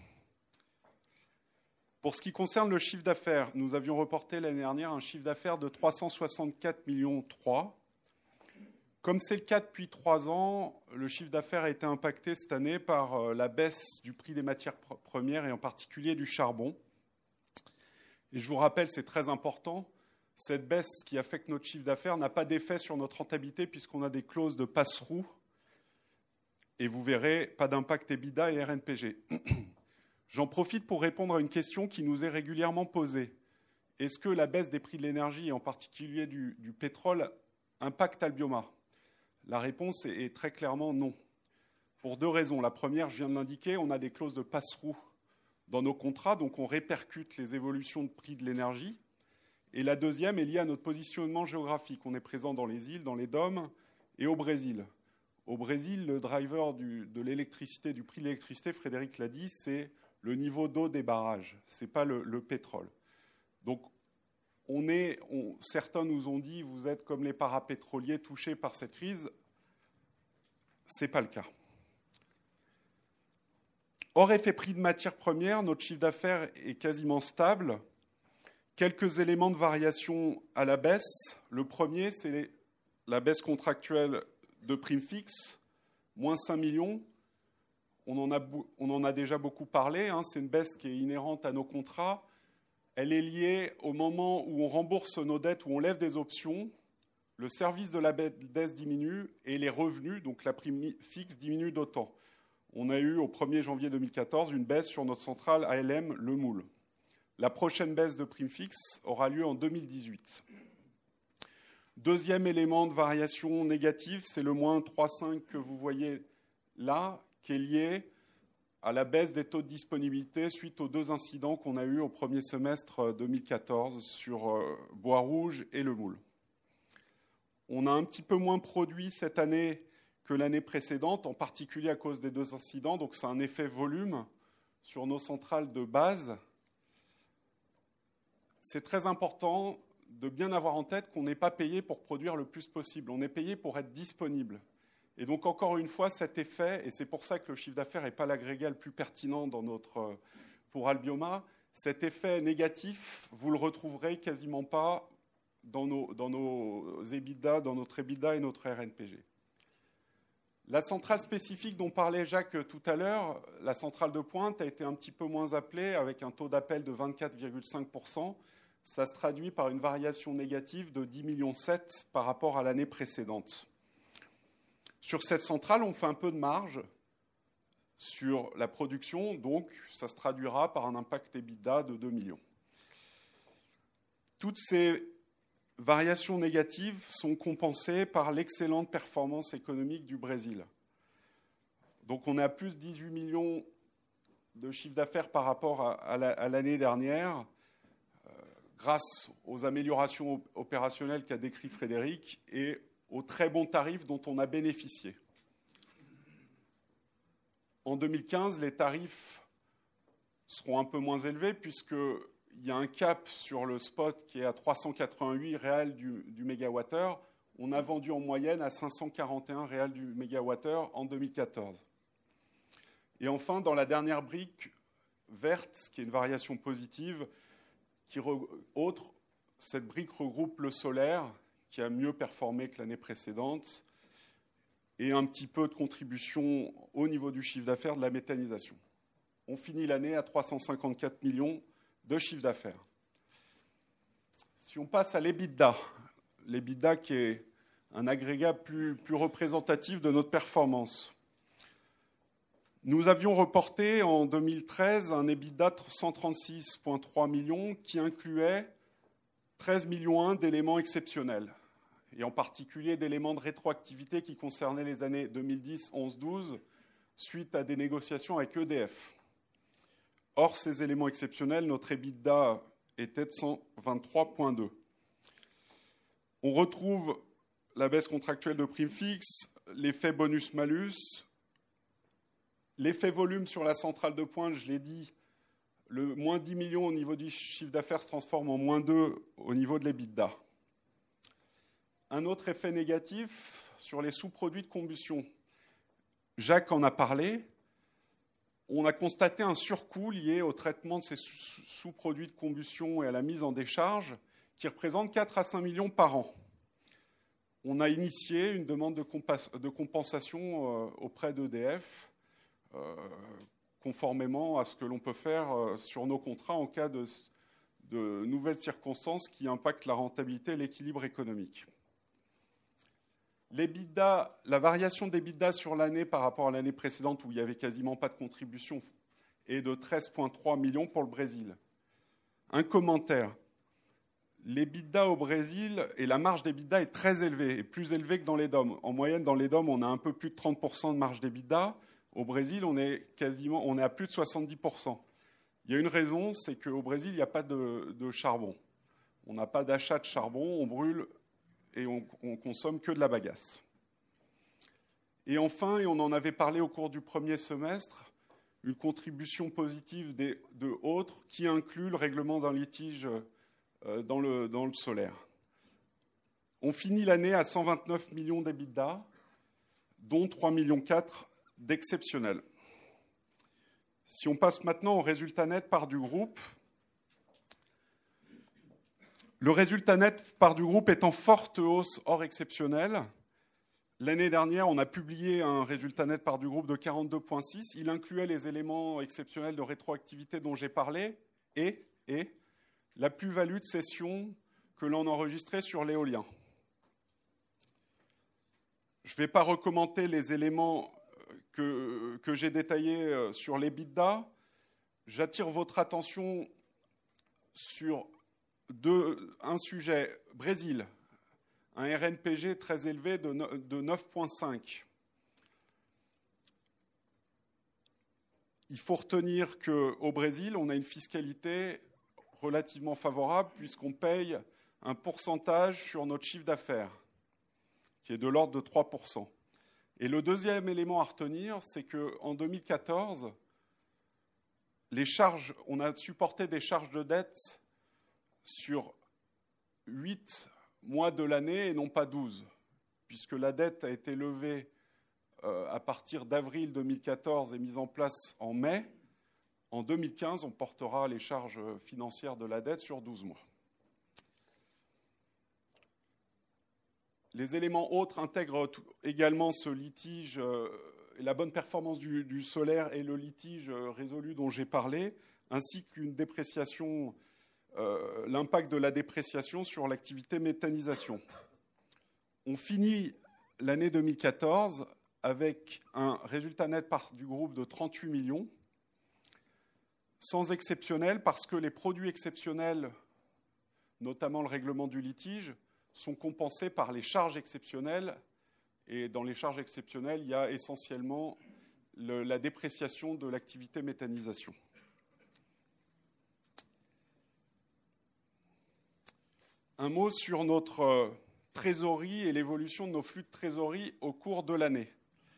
Pour ce qui concerne le chiffre d'affaires, nous avions reporté l'année dernière un chiffre d'affaires de trois cent soixante-quatre virgule trois millions. Comme c'est le cas depuis trois ans, le chiffre d'affaires a été impacté cette année par euh, la baisse du prix des matières premières et en particulier du charbon. Et je vous rappelle, c'est très important, cette baisse qui affecte notre chiffre d'affaires n'a pas d'effet sur notre rentabilité puisqu'on a des clauses de passe-through. Et vous verrez, pas d'impact EBITDA et R N P G. J'en profite pour répondre à une question qui nous est régulièrement posée. Est-ce que la baisse des prix de l'énergie, et en particulier du, du pétrole, Impact Albioma. La réponse est, est très clairement non. Pour deux raisons. La première, je viens de l'indiquer, on a des clauses de passe-through dans nos contrats, donc on répercute les évolutions de prix de l'énergie. Et la deuxième est liée à notre positionnement géographique. On est présent dans les îles, dans les D O M et au Brésil. Au Brésil, le driver du, de l'électricité, du prix de l'électricité, Frédéric l'a dit, c'est le niveau d'eau des barrages, ce n'est pas le, le pétrole. Donc, on est, on, certains nous ont dit, vous êtes comme les parapétroliers touchés par cette crise. Ce n'est pas le cas. Hors effet prix de matières premières, notre chiffre d'affaires est quasiment stable. Quelques éléments de variation à la baisse. Le premier, c'est les, la baisse contractuelle de primes fixes, moins cinq millions. On en a, on en a déjà beaucoup parlé. Hein, c'est une baisse qui est inhérente à nos contrats. Elle est liée au moment où on rembourse nos dettes, où on lève des options. Le service de la baisse diminue et les revenus, donc la prime fixe, diminue d'autant. On a eu au premier janvier deux mille quatorze une baisse sur notre centrale A L M Le Moule. La prochaine baisse de prime fixe aura lieu en deux mille dix-huit. Deuxième élément de variation négative, c'est le moins trois virgule cinq que vous voyez là, qui est lié à la baisse des taux de disponibilité suite aux deux incidents qu'on a eus au premier semestre deux mille quatorze sur Bois-Rouge et Le Moule. On a un petit peu moins produit cette année que l'année précédente, en particulier à cause des deux incidents, donc c'est un effet volume sur nos centrales de base. C'est très important de bien avoir en tête qu'on n'est pas payé pour produire le plus possible, on est payé pour être disponible. Et donc, encore une fois, cet effet, et c'est pour ça que le chiffre d'affaires n'est pas l'agrégat le plus pertinent dans notre, pour Albioma, cet effet négatif, vous le retrouverez quasiment pas dans nos, dans nos EBITDA, dans notre EBITDA et notre R N P G. La centrale spécifique dont parlait Jacques tout à l'heure, la centrale de pointe, a été un petit peu moins appelée, avec un taux d'appel de vingt-quatre virgule cinq pour cent. Ça se traduit par une variation négative de dix virgule sept millions par rapport à l'année précédente. Sur cette centrale, on fait un peu de marge sur la production, donc ça se traduira par un impact EBITDA de deux millions. Toutes ces variations négatives sont compensées par l'excellente performance économique du Brésil. Donc on est à plus de dix-huit millions de chiffre d'affaires par rapport à, à, la, à l'année dernière, euh, grâce aux améliorations opérationnelles qu'a décrit Frédéric et aux très bons tarifs dont on a bénéficié. En deux mille quinze, les tarifs seront un peu moins élevés puisqu'il y a un cap sur le spot qui est à trois cent quatre-vingt-huit réal du, du mégawattheure. On a vendu en moyenne à cinq cent quarante et un réal du mégawattheure en deux mille quatorze. Et enfin, dans la dernière brique verte, qui est une variation positive, qui re... autre, cette brique regroupe le solaire, qui a mieux performé que l'année précédente, et un petit peu de contribution au niveau du chiffre d'affaires de la méthanisation. On finit l'année à trois cent cinquante-quatre millions de chiffre d'affaires. Si on passe à l'EBITDA, l'EBITDA qui est un agrégat plus, plus représentatif de notre performance. Nous avions reporté en deux mille treize un EBITDA de cent trente-six virgule trois millions qui incluait treize virgule un millions d'éléments exceptionnels, et en particulier d'éléments de rétroactivité qui concernaient les années deux mille dix, onze, douze, suite à des négociations avec E D F. Hors ces éléments exceptionnels, notre EBITDA était de cent vingt-trois virgule deux. On retrouve la baisse contractuelle de primes fixes, l'effet bonus-malus, l'effet volume sur la centrale de pointe, je l'ai dit, le moins dix millions au niveau du chiffre d'affaires se transforme en moins deux au niveau de l'EBITDA. Un autre effet négatif sur les sous-produits de combustion. Jacques en a parlé. On a constaté un surcoût lié au traitement de ces sous-produits de combustion et à la mise en décharge qui représente quatre à cinq millions par an. On a initié une demande de, compas- de compensation euh, auprès d'E D F, euh, conformément à ce que l'on peut faire euh, sur nos contrats en cas de, de nouvelles circonstances qui impactent la rentabilité et l'équilibre économique. L'EBITDA, la variation d'EBITDA sur l'année par rapport à l'année précédente où il n'y avait quasiment pas de contribution est de treize virgule trois millions pour le Brésil. Un commentaire. l'EBITDA au Brésil et la marge d'EBITDA est très élevée, et plus élevée que dans les D O M. En moyenne, dans les D O M, on a un peu plus de trente pour cent de marge d'EBITDA. Au Brésil, on est, quasiment, on est à plus de soixante-dix pour cent. Il y a une raison, c'est qu'au Brésil, il n'y a pas de, de charbon. On n'a pas d'achat de charbon, on brûle et on, on consomme que de la bagasse. Et enfin, et on en avait parlé au cours du premier semestre, une contribution positive des, de autres qui inclut le règlement d'un litige euh, dans, le, dans le solaire. On finit l'année à cent vingt-neuf millions d'EBITDA, dont trois virgule quatre millions d'exceptionnels. Si on passe maintenant au résultat net part du groupe, le résultat net part du groupe est en forte hausse hors exceptionnel. L'année dernière, on a publié un résultat net part du groupe de quarante-deux virgule six. Il incluait les éléments exceptionnels de rétroactivité dont j'ai parlé et, et la plus-value de cession que l'on enregistrait sur l'éolien. Je ne vais pas recommenter les éléments que, que j'ai détaillés sur l'EBITDA. J'attire votre attention sur deux, un sujet, Brésil. Un R N P G très élevé de neuf virgule cinq. Il faut retenir qu'au Brésil, on a une fiscalité relativement favorable puisqu'on paye un pourcentage sur notre chiffre d'affaires, qui est de l'ordre de trois pour cent. Et le deuxième élément à retenir, c'est qu'en deux mille quatorze, les charges, on a supporté des charges de dette sur huit mois de l'année et non pas douze, puisque la dette a été levée euh, à partir d'avril deux mille quatorze et mise en place en mai. En deux mille quinze, on portera les charges financières de la dette sur douze mois. Les éléments autres intègrent également ce litige, euh, la bonne performance du, du solaire et le litige résolu dont j'ai parlé, ainsi qu'une dépréciation Euh, l'impact de la dépréciation sur l'activité méthanisation. On finit l'année deux mille quatorze avec un résultat net part du groupe de trente-huit millions, sans exceptionnel parce que les produits exceptionnels, notamment le règlement du litige, sont compensés par les charges exceptionnelles. Et dans les charges exceptionnelles, il y a essentiellement le, la dépréciation de l'activité méthanisation. Un mot sur notre trésorerie et l'évolution de nos flux de trésorerie au cours de l'année.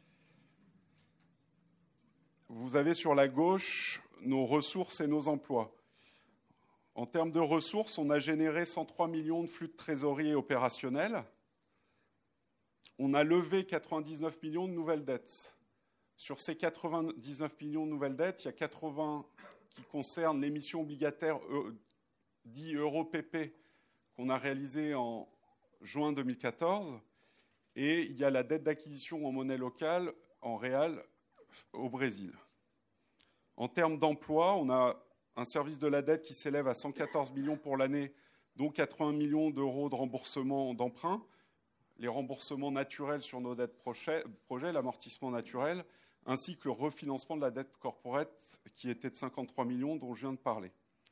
Vous avez sur la gauche nos ressources et nos emplois. En termes de ressources, on a généré cent trois millions de flux de trésorerie opérationnels. On a levé quatre-vingt-dix-neuf millions de nouvelles dettes. Sur ces quatre-vingt-dix-neuf millions de nouvelles dettes, il y a quatre-vingts qui concernent l'émission obligataire dit Euro P P qu'on a réalisé en juin deux mille quatorze, et il y a la dette d'acquisition en monnaie locale, en réal, au Brésil. En termes d'emploi, on a un service de la dette qui s'élève à cent quatorze millions pour l'année, dont quatre-vingts millions d'euros de remboursement d'emprunt, les remboursements naturels sur nos dettes projets, l'amortissement naturel, ainsi que le refinancement de la dette corporate qui était de cinquante-trois millions dont je viens de parler.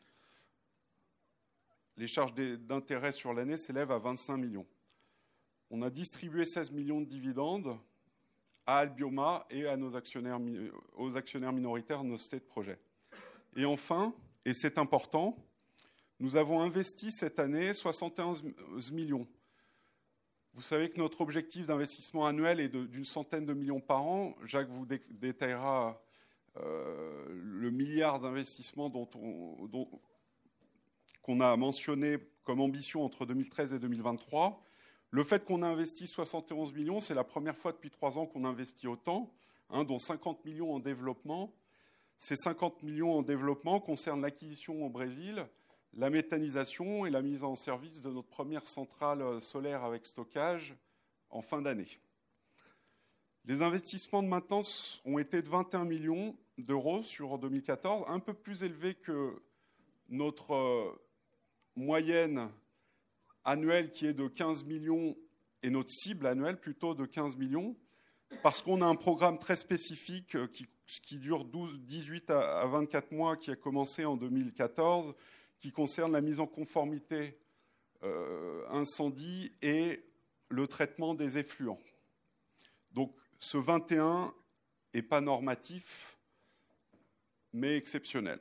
Les charges d'intérêt sur l'année s'élèvent à vingt-cinq millions. On a distribué seize millions de dividendes à Albioma et à nos actionnaires, aux actionnaires minoritaires de nos sociétés de projet. Et enfin, et c'est important, nous avons investi cette année soixante et onze millions. Vous savez que notre objectif d'investissement annuel est d'une centaine de millions par an. Jacques vous dé détaillera euh, le milliard d'investissements dont on... Dont, qu'on a mentionné comme ambition entre deux mille treize et deux mille vingt-trois. Le fait qu'on a investi soixante et onze millions, c'est la première fois depuis trois ans qu'on investit autant, hein, dont cinquante millions en développement. Ces cinquante millions en développement concernent l'acquisition au Brésil, la méthanisation et la mise en service de notre première centrale solaire avec stockage en fin d'année. Les investissements de maintenance ont été de vingt et un millions d'euros sur deux mille quatorze, un peu plus élevés que notre moyenne annuelle qui est de quinze millions et notre cible annuelle plutôt de quinze millions, parce qu'on a un programme très spécifique qui, qui dure douze, dix-huit à vingt-quatre mois, qui a commencé en deux mille quatorze, qui concerne la mise en conformité euh, incendie et le traitement des effluents. Donc ce vingt et un n'est pas normatif, mais exceptionnel.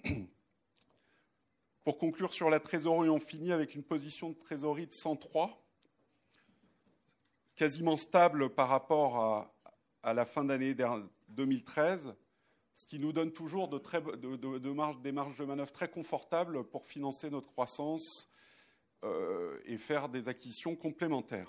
Pour conclure sur la trésorerie, on finit avec une position de trésorerie de cent trois, quasiment stable par rapport à, à la fin d'année deux mille treize, ce qui nous donne toujours de très, de, de, de marge, des marges de manœuvre très confortables pour financer notre croissance euh, et faire des acquisitions complémentaires.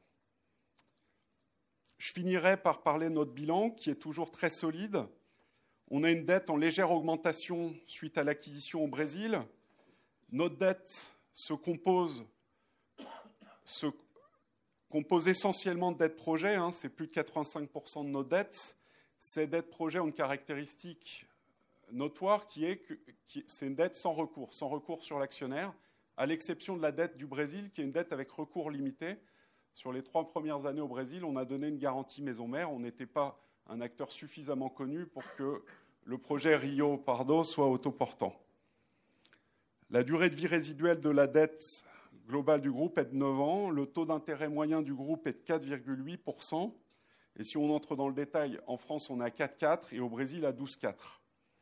Je finirai par parler de notre bilan, qui est toujours très solide. On a une dette en légère augmentation suite à l'acquisition au Brésil. Notre dette se compose, se compose essentiellement de dettes projets, hein, c'est plus de quatre-vingt-cinq pour cent de nos dettes. Ces dettes projets ont une caractéristique notoire qui est que qui, c'est une dette sans recours, sans recours sur l'actionnaire, à l'exception de la dette du Brésil, qui est une dette avec recours limité. Sur les trois premières années au Brésil, on a donné une garantie maison mère. On n'était pas un acteur suffisamment connu pour que le projet Rio Pardo soit autoportant. La durée de vie résiduelle de la dette globale du groupe est de neuf ans. Le taux d'intérêt moyen du groupe est de quatre virgule huit pour cent. Et si on entre dans le détail, en France, on est à quatre virgule quatre et au Brésil à douze virgule quatre.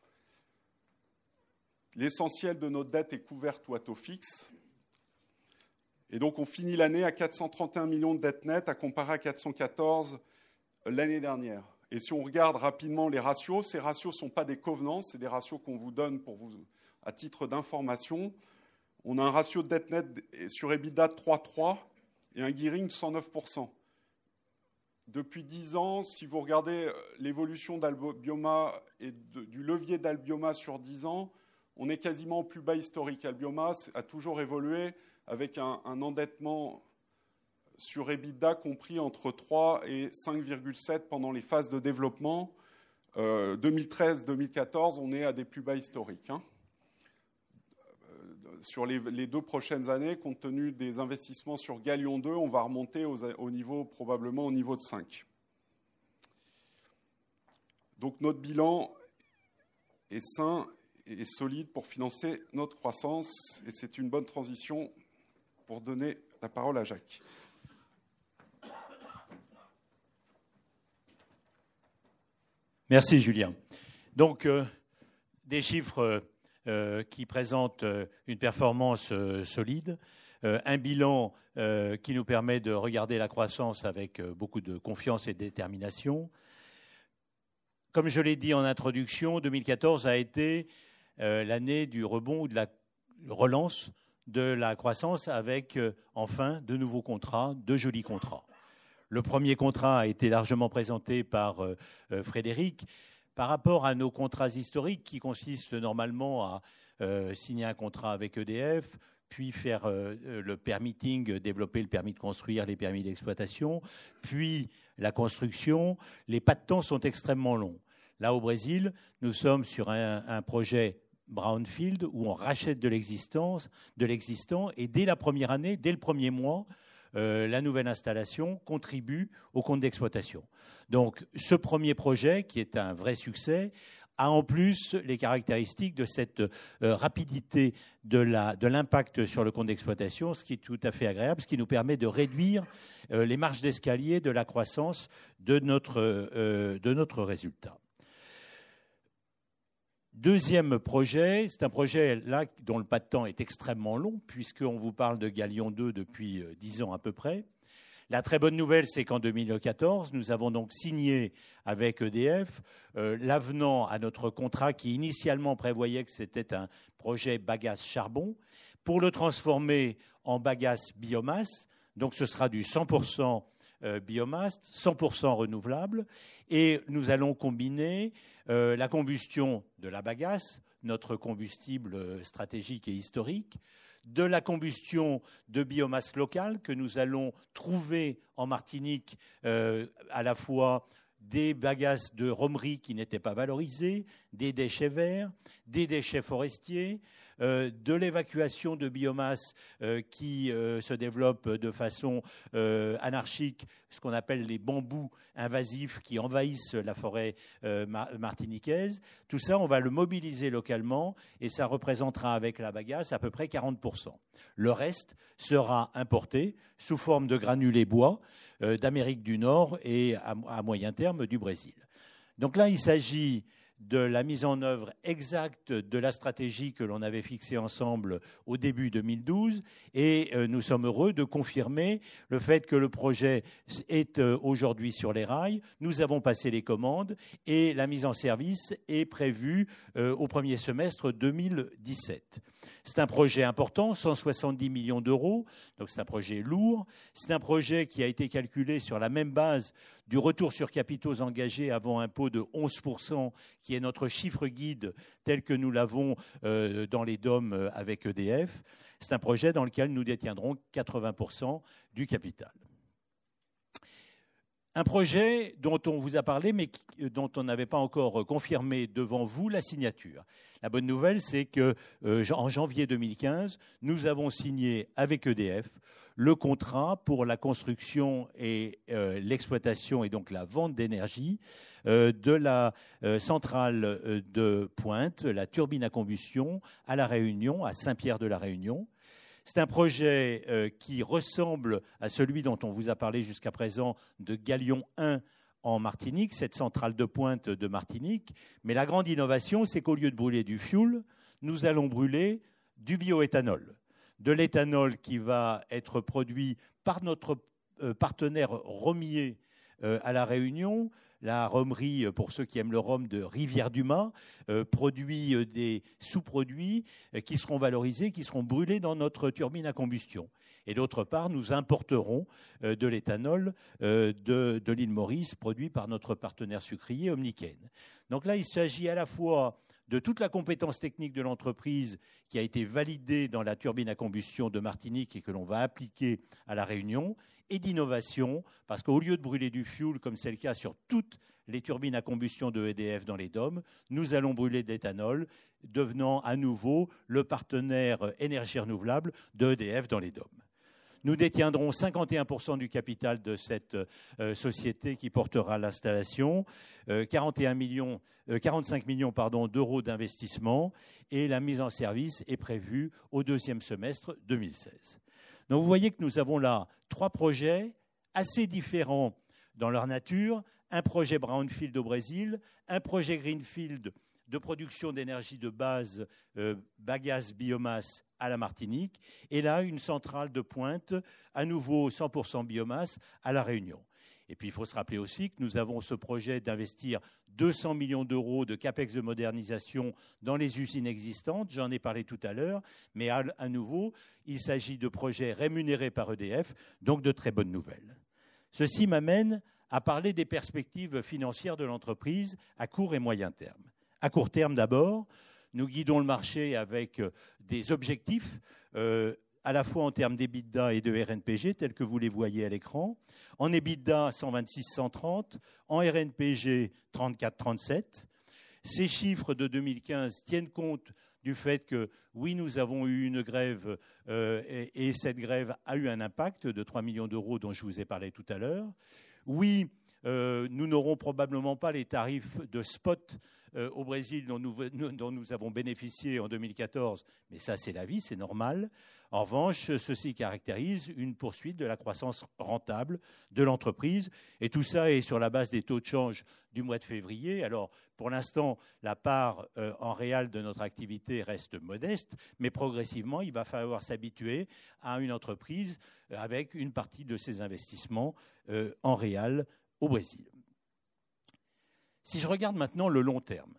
L'essentiel de notre dette est couverte ou à taux fixe. Et donc, on finit l'année à quatre cent trente et un millions de dettes nettes, à comparer à quatre cent quatorze l'année dernière. Et si on regarde rapidement les ratios, ces ratios ne sont pas des covenants, c'est des ratios qu'on vous donne pour vous, à titre d'information. On a un ratio de dette nette sur EBITDA de trois virgule trois et un gearing de cent neuf pour cent. Depuis dix ans, si vous regardez l'évolution d'Albioma et de, du levier d'Albioma sur dix ans, on est quasiment au plus bas historique. Albioma a toujours évolué avec un, un endettement sur EBITDA compris entre trois et cinq virgule sept pendant les phases de développement. Euh, deux mille treize deux mille quatorze, on est à des plus bas historiques. Hein. Sur les, les deux prochaines années, compte tenu des investissements sur Galion deux, on va remonter aux, au niveau, probablement au niveau de cinq. Donc notre bilan est sain et solide pour financer notre croissance. Et c'est une bonne transition pour donner la parole à Jacques. Merci Julien. Donc, euh, des chiffres euh, qui présentent euh, une performance euh, solide, euh, un bilan euh, qui nous permet de regarder la croissance avec euh, beaucoup de confiance et de détermination. Comme je l'ai dit en introduction, deux mille quatorze a été euh, l'année du rebond ou de la relance de la croissance avec euh, enfin de nouveaux contrats, de jolis contrats. Le premier contrat a été largement présenté par euh, Frédéric. Par rapport à nos contrats historiques qui consistent normalement à euh, signer un contrat avec E D F, puis faire euh, le permitting, développer le permis de construire, les permis d'exploitation, puis la construction, les pas de temps sont extrêmement longs. Là, au Brésil, nous sommes sur un, un projet brownfield où on rachète de l'existence, de l'existant, et dès la première année, dès le premier mois, Euh, la nouvelle installation contribue au compte d'exploitation. Donc, ce premier projet, qui est un vrai succès, a en plus les caractéristiques de cette euh, rapidité de, la, de l'impact sur le compte d'exploitation, ce qui est tout à fait agréable, ce qui nous permet de réduire euh, les marges d'escalier de la croissance de notre, euh, de notre résultat. Deuxième projet, c'est un projet là dont le pas de temps est extrêmement long, puisqu'on vous parle de Galion deux depuis dix ans à peu près. La très bonne nouvelle, c'est qu'en deux mille quatorze, nous avons donc signé avec E D F euh, l'avenant à notre contrat qui initialement prévoyait que c'était un projet bagasse charbon pour le transformer en bagasse biomasse. Donc ce sera du cent pour cent biomasse, cent pour cent renouvelable, et nous allons combiner euh, la combustion de la bagasse, notre combustible stratégique et historique, de la combustion de biomasse locale que nous allons trouver en Martinique, euh, à la fois des bagasses de romerie qui n'étaient pas valorisées, des déchets verts, des déchets forestiers, euh, de l'évacuation de biomasse euh, qui euh, se développe de façon euh, anarchique, ce qu'on appelle les bambous invasifs qui envahissent la forêt euh, martiniquaise. Tout ça, on va le mobiliser localement et ça représentera avec la bagasse à peu près quarante pour cent. Le reste sera importé sous forme de granulés bois euh, d'Amérique du Nord et à, à moyen terme du Brésil. Donc là, il s'agit de la mise en œuvre exacte de la stratégie que l'on avait fixée ensemble au début deux mille douze et euh, nous sommes heureux de confirmer le fait que le projet est euh, aujourd'hui sur les rails. Nous avons passé les commandes et la mise en service est prévue euh, au premier semestre deux mille dix-sept. C'est un projet important, cent soixante-dix millions d'euros, donc c'est un projet lourd. C'est un projet qui a été calculé sur la même base du retour sur capitaux engagés avant impôt de onze pour cent, qui est notre chiffre guide tel que nous l'avons euh, dans les D O M avec E D F. C'est un projet dans lequel nous détiendrons quatre-vingts pour cent du capital. Un projet dont on vous a parlé, mais dont on n'avait pas encore confirmé devant vous la signature. La bonne nouvelle, c'est qu'en euh, janvier deux mille quinze, nous avons signé avec E D F le contrat pour la construction et euh, l'exploitation et donc la vente d'énergie euh, de la euh, centrale de Pointe, la turbine à combustion à La Réunion, à Saint-Pierre-de-la-Réunion. C'est un projet euh, qui ressemble à celui dont on vous a parlé jusqu'à présent de Galion un en Martinique, cette centrale de Pointe de Martinique. Mais la grande innovation, c'est qu'au lieu de brûler du fioul, nous allons brûler du bioéthanol. De l'éthanol qui va être produit par notre euh, partenaire romier euh, à La Réunion. La romerie, pour ceux qui aiment le rhum, de Rivière-du-Mât, euh, produit euh, des sous-produits euh, qui seront valorisés, qui seront brûlés dans notre turbine à combustion. Et d'autre part, nous importerons euh, de l'éthanol euh, de, de l'île Maurice, produit par notre partenaire sucrier Omniken. Donc là, il s'agit à la fois de toute la compétence technique de l'entreprise qui a été validée dans la turbine à combustion de Martinique et que l'on va appliquer à La Réunion, et d'innovation, parce qu'au lieu de brûler du fioul, comme c'est le cas sur toutes les turbines à combustion de E D F dans les D O M, nous allons brûler de l'éthanol, devenant à nouveau le partenaire énergie renouvelable de E D F dans les D O M. Nous détiendrons cinquante et un pour cent du capital de cette euh, société qui portera l'installation, euh, quarante et un millions, euh, quarante-cinq millions pardon, d'euros d'investissement et la mise en service est prévue au deuxième semestre deux mille seize. Donc vous voyez que nous avons là trois projets assez différents dans leur nature. Un projet Brownfield au Brésil, un projet Greenfield de production d'énergie de base, euh, bagasse, biomasse à la Martinique, et là, une centrale de Pointe, à nouveau cent pour cent biomasse, à La Réunion. Et puis, il faut se rappeler aussi que nous avons ce projet d'investir deux cents millions d'euros de capex de modernisation dans les usines existantes. J'en ai parlé tout à l'heure, mais à, à nouveau, il s'agit de projets rémunérés par E D F, donc de très bonnes nouvelles. Ceci m'amène à parler des perspectives financières de l'entreprise à court et moyen terme. À court terme d'abord, nous guidons le marché avec des objectifs, euh, à la fois en termes d'EBITDA et de R N P G, tels que vous les voyez à l'écran. En EBITDA, cent vingt-six cent trente, en R N P G, trente-quatre trente-sept. Ces chiffres de deux mille quinze tiennent compte du fait que, oui, nous avons eu une grève euh, et, et cette grève a eu un impact de trois millions d'euros dont je vous ai parlé tout à l'heure. Oui, euh, nous n'aurons probablement pas les tarifs de spot Euh, au Brésil dont nous, dont nous avons bénéficié en deux mille quatorze, mais ça c'est la vie, c'est normal. En revanche, ceci caractérise une poursuite de la croissance rentable de l'entreprise et tout ça est sur la base des taux de change du mois de février. Alors pour l'instant, la part euh, en réel de notre activité reste modeste, mais progressivement, il va falloir s'habituer à une entreprise avec une partie de ses investissements euh, en réel au Brésil. Si je regarde maintenant le long terme,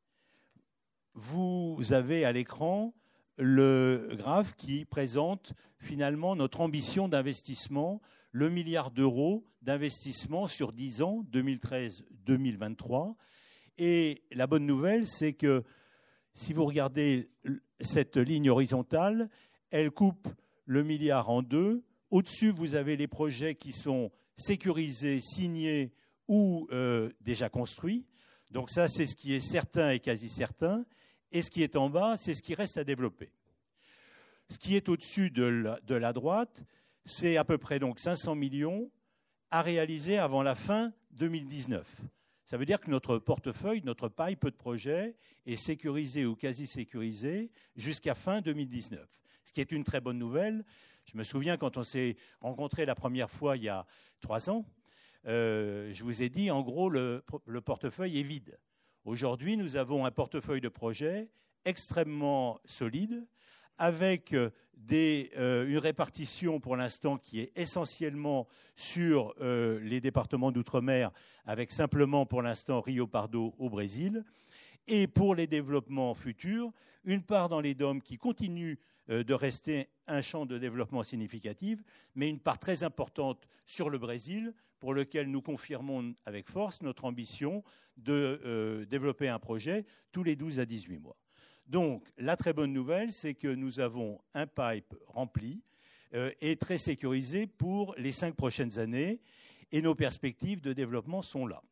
vous avez à l'écran le graphe qui présente finalement notre ambition d'investissement, le milliard d'euros d'investissement sur dix ans, deux mille treize deux mille vingt-trois. Et la bonne nouvelle, c'est que si vous regardez cette ligne horizontale, elle coupe le milliard en deux. Au-dessus, vous avez les projets qui sont sécurisés, signés, ou euh, déjà construits. Donc ça, c'est ce qui est certain et quasi certain. Et ce qui est en bas, c'est ce qui reste à développer. Ce qui est au-dessus de la, de la droite, c'est à peu près donc cinq cents millions à réaliser avant la fin deux mille dix-neuf. Ça veut dire que notre portefeuille, notre pipe de projet est sécurisé ou quasi sécurisé jusqu'à fin deux mille dix-neuf. Ce qui est une très bonne nouvelle. Je me souviens quand on s'est rencontrés la première fois il y a trois ans, euh, je vous ai dit en gros le, le portefeuille est vide. Aujourd'hui, nous avons un portefeuille de projets extrêmement solide, avec des, euh, une répartition pour l'instant qui est essentiellement sur euh, les départements d'outre-mer, avec simplement pour l'instant Rio Pardo au Brésil, et pour les développements futurs, une part dans les D O M qui continue euh, de rester un champ de développement significatif, mais une part très importante sur le Brésil, pour lequel nous confirmons avec force notre ambition de euh, développer un projet tous les douze à dix-huit mois. Donc, la très bonne nouvelle, c'est que nous avons un pipe rempli euh, et très sécurisé pour les cinq prochaines années, et nos perspectives de développement sont là.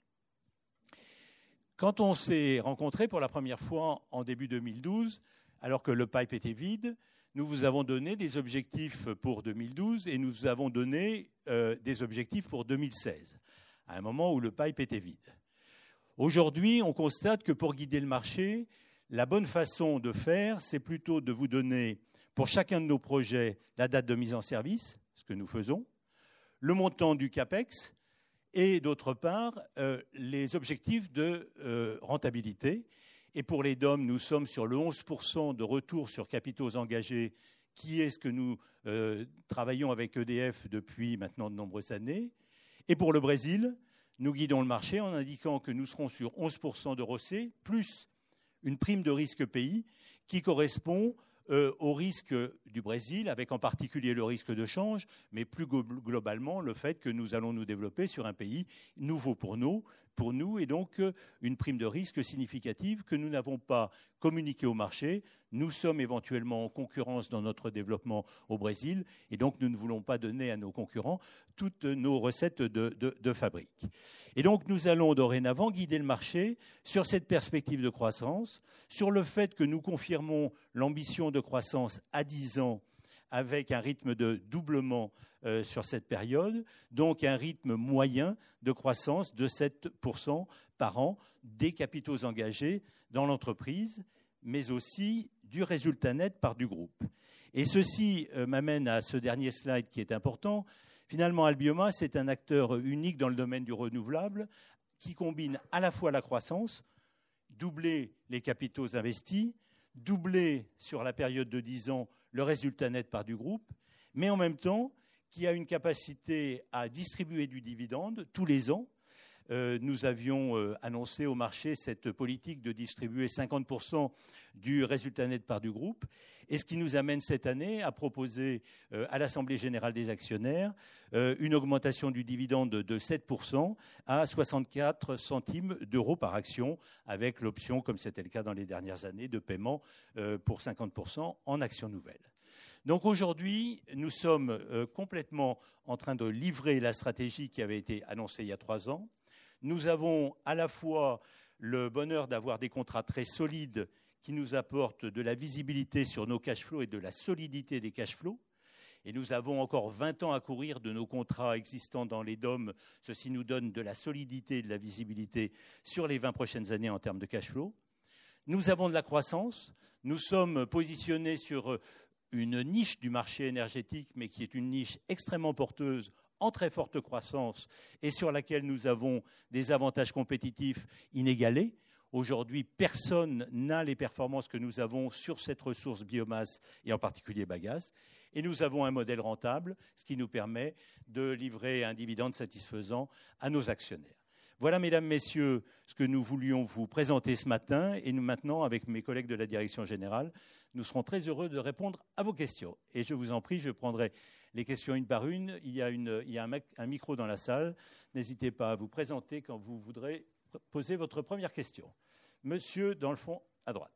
Quand on s'est rencontrés pour la première fois en début deux mille douze, alors que le pipe était vide, nous vous avons donné des objectifs pour deux mille douze et nous vous avons donné euh, des objectifs pour deux mille seize, à un moment où le pipe était vide. Aujourd'hui, on constate que pour guider le marché, la bonne façon de faire, c'est plutôt de vous donner, pour chacun de nos projets, la date de mise en service, ce que nous faisons, le montant du CAPEX et, d'autre part, euh, les objectifs de euh, rentabilité. Et pour les D O M, nous sommes sur le onze pour cent de retour sur capitaux engagés, qui est ce que nous euh, travaillons avec E D F depuis maintenant de nombreuses années. Et pour le Brésil, nous guidons le marché en indiquant que nous serons sur onze pour cent de R O C E, plus une prime de risque pays qui correspond euh, au risque du Brésil, avec en particulier le risque de change, mais plus globalement le fait que nous allons nous développer sur un pays nouveau pour nous, pour nous et donc euh, une prime de risque significative que nous n'avons pas communiquée au marché. Nous sommes éventuellement en concurrence dans notre développement au Brésil et donc nous ne voulons pas donner à nos concurrents toutes nos recettes de, de, de fabrique. Et donc nous allons dorénavant guider le marché sur cette perspective de croissance, sur le fait que nous confirmons l'ambition de croissance à dix ans avec un rythme de doublement euh, sur cette période, donc un rythme moyen de croissance de sept pour cent par an des capitaux engagés dans l'entreprise, mais aussi du résultat net par du groupe. Et ceci euh, m'amène à ce dernier slide qui est important. Finalement, Albioma, c'est un acteur unique dans le domaine du renouvelable qui combine à la fois la croissance, doubler les capitaux investis, doubler sur la période de dix ans le résultat net par du groupe, mais en même temps qui a une capacité à distribuer du dividende tous les ans. Euh, nous avions euh, annoncé au marché cette politique de distribuer cinquante pour cent du résultat net par du groupe, et ce qui nous amène cette année à proposer euh, à l'Assemblée générale des actionnaires euh, une augmentation du dividende de sept pour cent à soixante-quatre centimes d'euros par action, avec l'option, comme c'était le cas dans les dernières années, de paiement euh, pour cinquante pour cent en actions nouvelles. Donc aujourd'hui, nous sommes euh, complètement en train de livrer la stratégie qui avait été annoncée il y a trois ans. Nous avons à la fois le bonheur d'avoir des contrats très solides qui nous apportent de la visibilité sur nos cash flows et de la solidité des cash flows. Et nous avons encore vingt ans à courir de nos contrats existants dans les D O M. Ceci nous donne de la solidité et de la visibilité sur les vingt prochaines années en termes de cash flow. Nous avons de la croissance. Nous sommes positionnés sur une niche du marché énergétique, mais qui est une niche extrêmement porteuse, en très forte croissance, et sur laquelle nous avons des avantages compétitifs inégalés. Aujourd'hui, personne n'a les performances que nous avons sur cette ressource biomasse, et en particulier bagasse. Et nous avons un modèle rentable, ce qui nous permet de livrer un dividende satisfaisant à nos actionnaires. Voilà, mesdames, messieurs, ce que nous voulions vous présenter ce matin. Et nous, maintenant, avec mes collègues de la direction générale, nous serons très heureux de répondre à vos questions. Et je vous en prie, je prendrai les questions une par une. Il y a, une, il y a un, un micro dans la salle. N'hésitez pas à vous présenter quand vous voudrez poser votre première question. Monsieur, dans le fond, à droite.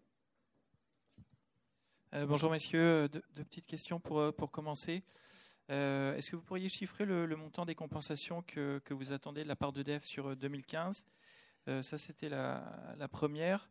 Euh, bonjour, messieurs. Deux, deux petites questions pour, pour commencer. Euh, est-ce que vous pourriez chiffrer le, le montant des compensations que, que vous attendez de la part d'E D F sur deux mille quinze ? Euh, ça, c'était la, la première.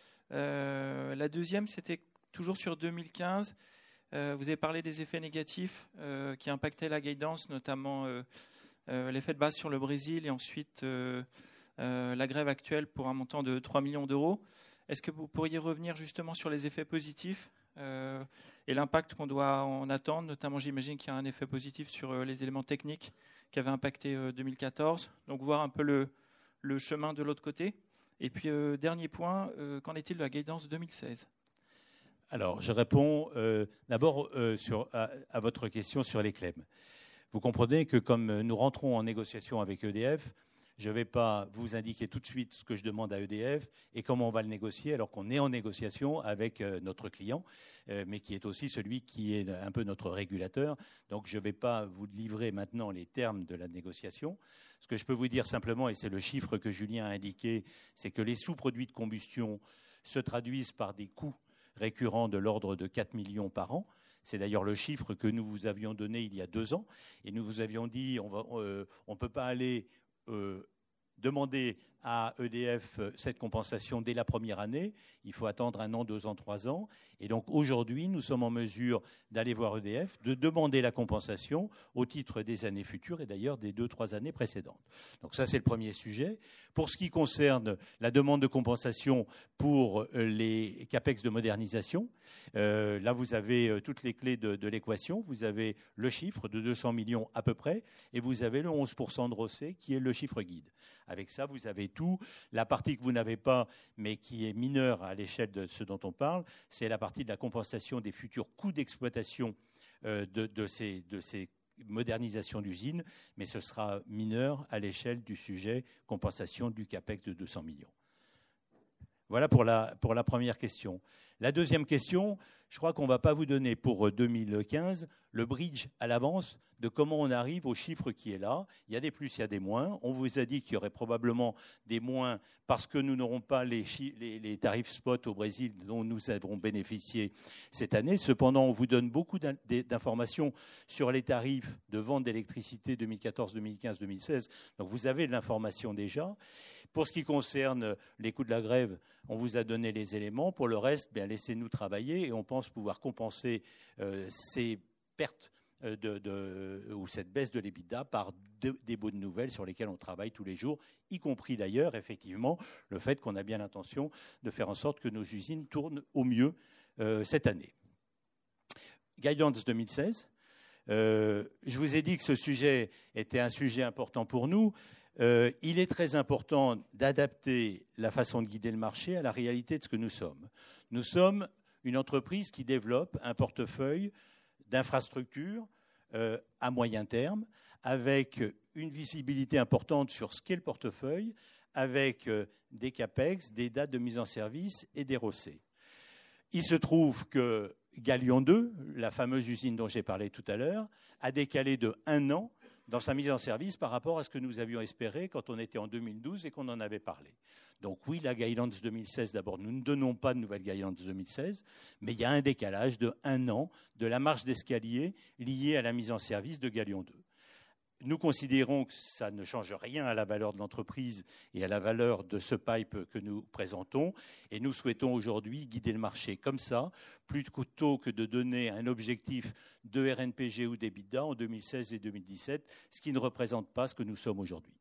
Euh, la deuxième, c'était toujours sur deux mille quinze. Euh, vous avez parlé des effets négatifs euh, qui impactaient la guidance, notamment euh, euh, l'effet de base sur le Brésil et ensuite euh, euh, la grève actuelle pour un montant de trois millions d'euros. Est-ce que vous pourriez revenir justement sur les effets positifs euh, et l'impact qu'on doit en attendre? Notamment, j'imagine qu'il y a un effet positif sur euh, les éléments techniques qui avaient impacté euh, deux mille quatorze. Donc, voir un peu le, le chemin de l'autre côté. Et puis, euh, dernier point, euh, qu'en est-il de la guidance deux mille seize? Alors, je réponds euh, d'abord euh, sur, à, à votre question sur les clèmes. Vous comprenez que comme nous rentrons en négociation avec E D F, je ne vais pas vous indiquer tout de suite ce que je demande à E D F et comment on va le négocier, alors qu'on est en négociation avec euh, notre client, euh, mais qui est aussi celui qui est un peu notre régulateur. Donc, je ne vais pas vous livrer maintenant les termes de la négociation. Ce que je peux vous dire simplement, et c'est le chiffre que Julien a indiqué, c'est que les sous-produits de combustion se traduisent par des coûts récurrents de l'ordre de quatre millions par an. C'est d'ailleurs le chiffre que nous vous avions donné il y a deux ans. Et nous vous avions dit, on ne euh, peut pas aller euh, demander à E D F cette compensation dès la première année. Il faut attendre un an, deux ans, trois ans. Et donc aujourd'hui, nous sommes en mesure d'aller voir E D F, de demander la compensation au titre des années futures et d'ailleurs des deux, trois années précédentes. Donc ça, c'est le premier sujet. Pour ce qui concerne la demande de compensation pour les CAPEX de modernisation, euh, là, vous avez toutes les clés de, de l'équation. Vous avez le chiffre de deux cents millions à peu près et vous avez le onze pour cent de R O C E qui est le chiffre guide. Avec ça, vous avez tout. La partie que vous n'avez pas, mais qui est mineure à l'échelle de ce dont on parle, c'est la partie de la compensation des futurs coûts d'exploitation euh, de, de, ces, de ces modernisations d'usines, mais ce sera mineur à l'échelle du sujet compensation du CAPEX de deux cents millions. Voilà pour la, pour la première question. La deuxième question, je crois qu'on ne va pas vous donner pour deux mille quinze le bridge à l'avance de comment on arrive au chiffre qui est là. Il y a des plus, il y a des moins. On vous a dit qu'il y aurait probablement des moins parce que nous n'aurons pas les, les, les tarifs spot au Brésil dont nous avons bénéficié cette année. Cependant, on vous donne beaucoup d'informations sur les tarifs de vente d'électricité deux mille quatorze, deux mille quinze, deux mille seize. Donc vous avez de l'information déjà. Pour ce qui concerne les coûts de la grève, on vous a donné les éléments. Pour le reste, bien, laissez-nous travailler et on pense pouvoir compenser euh, ces pertes de, de, ou cette baisse de l'EBITDA par de, des bonnes nouvelles sur lesquelles on travaille tous les jours, y compris d'ailleurs, effectivement, le fait qu'on a bien l'intention de faire en sorte que nos usines tournent au mieux euh, cette année. Guidance deux mille seize. Euh, je vous ai dit que ce sujet était un sujet important pour nous. Euh, il est très important d'adapter la façon de guider le marché à la réalité de ce que nous sommes. Nous sommes une entreprise qui développe un portefeuille d'infrastructures euh, à moyen terme, avec une visibilité importante sur ce qu'est le portefeuille, avec euh, des CAPEX, des dates de mise en service et des R O C E. Il se trouve que Galion deux, la fameuse usine dont j'ai parlé tout à l'heure, a décalé de un an dans sa mise en service par rapport à ce que nous avions espéré quand on était en deux mille douze et qu'on en avait parlé. Donc oui, la guidance deux mille seize, d'abord, nous ne donnons pas de nouvelle guidance deux mille seize, mais il y a un décalage de un an de la marche d'escalier liée à la mise en service de Galion deux. Nous considérons que ça ne change rien à la valeur de l'entreprise et à la valeur de ce pipe que nous présentons. Et nous souhaitons aujourd'hui guider le marché comme ça, plutôt que de donner un objectif de R N P G ou d'EBITDA en deux mille seize et deux mille dix-sept, ce qui ne représente pas ce que nous sommes aujourd'hui.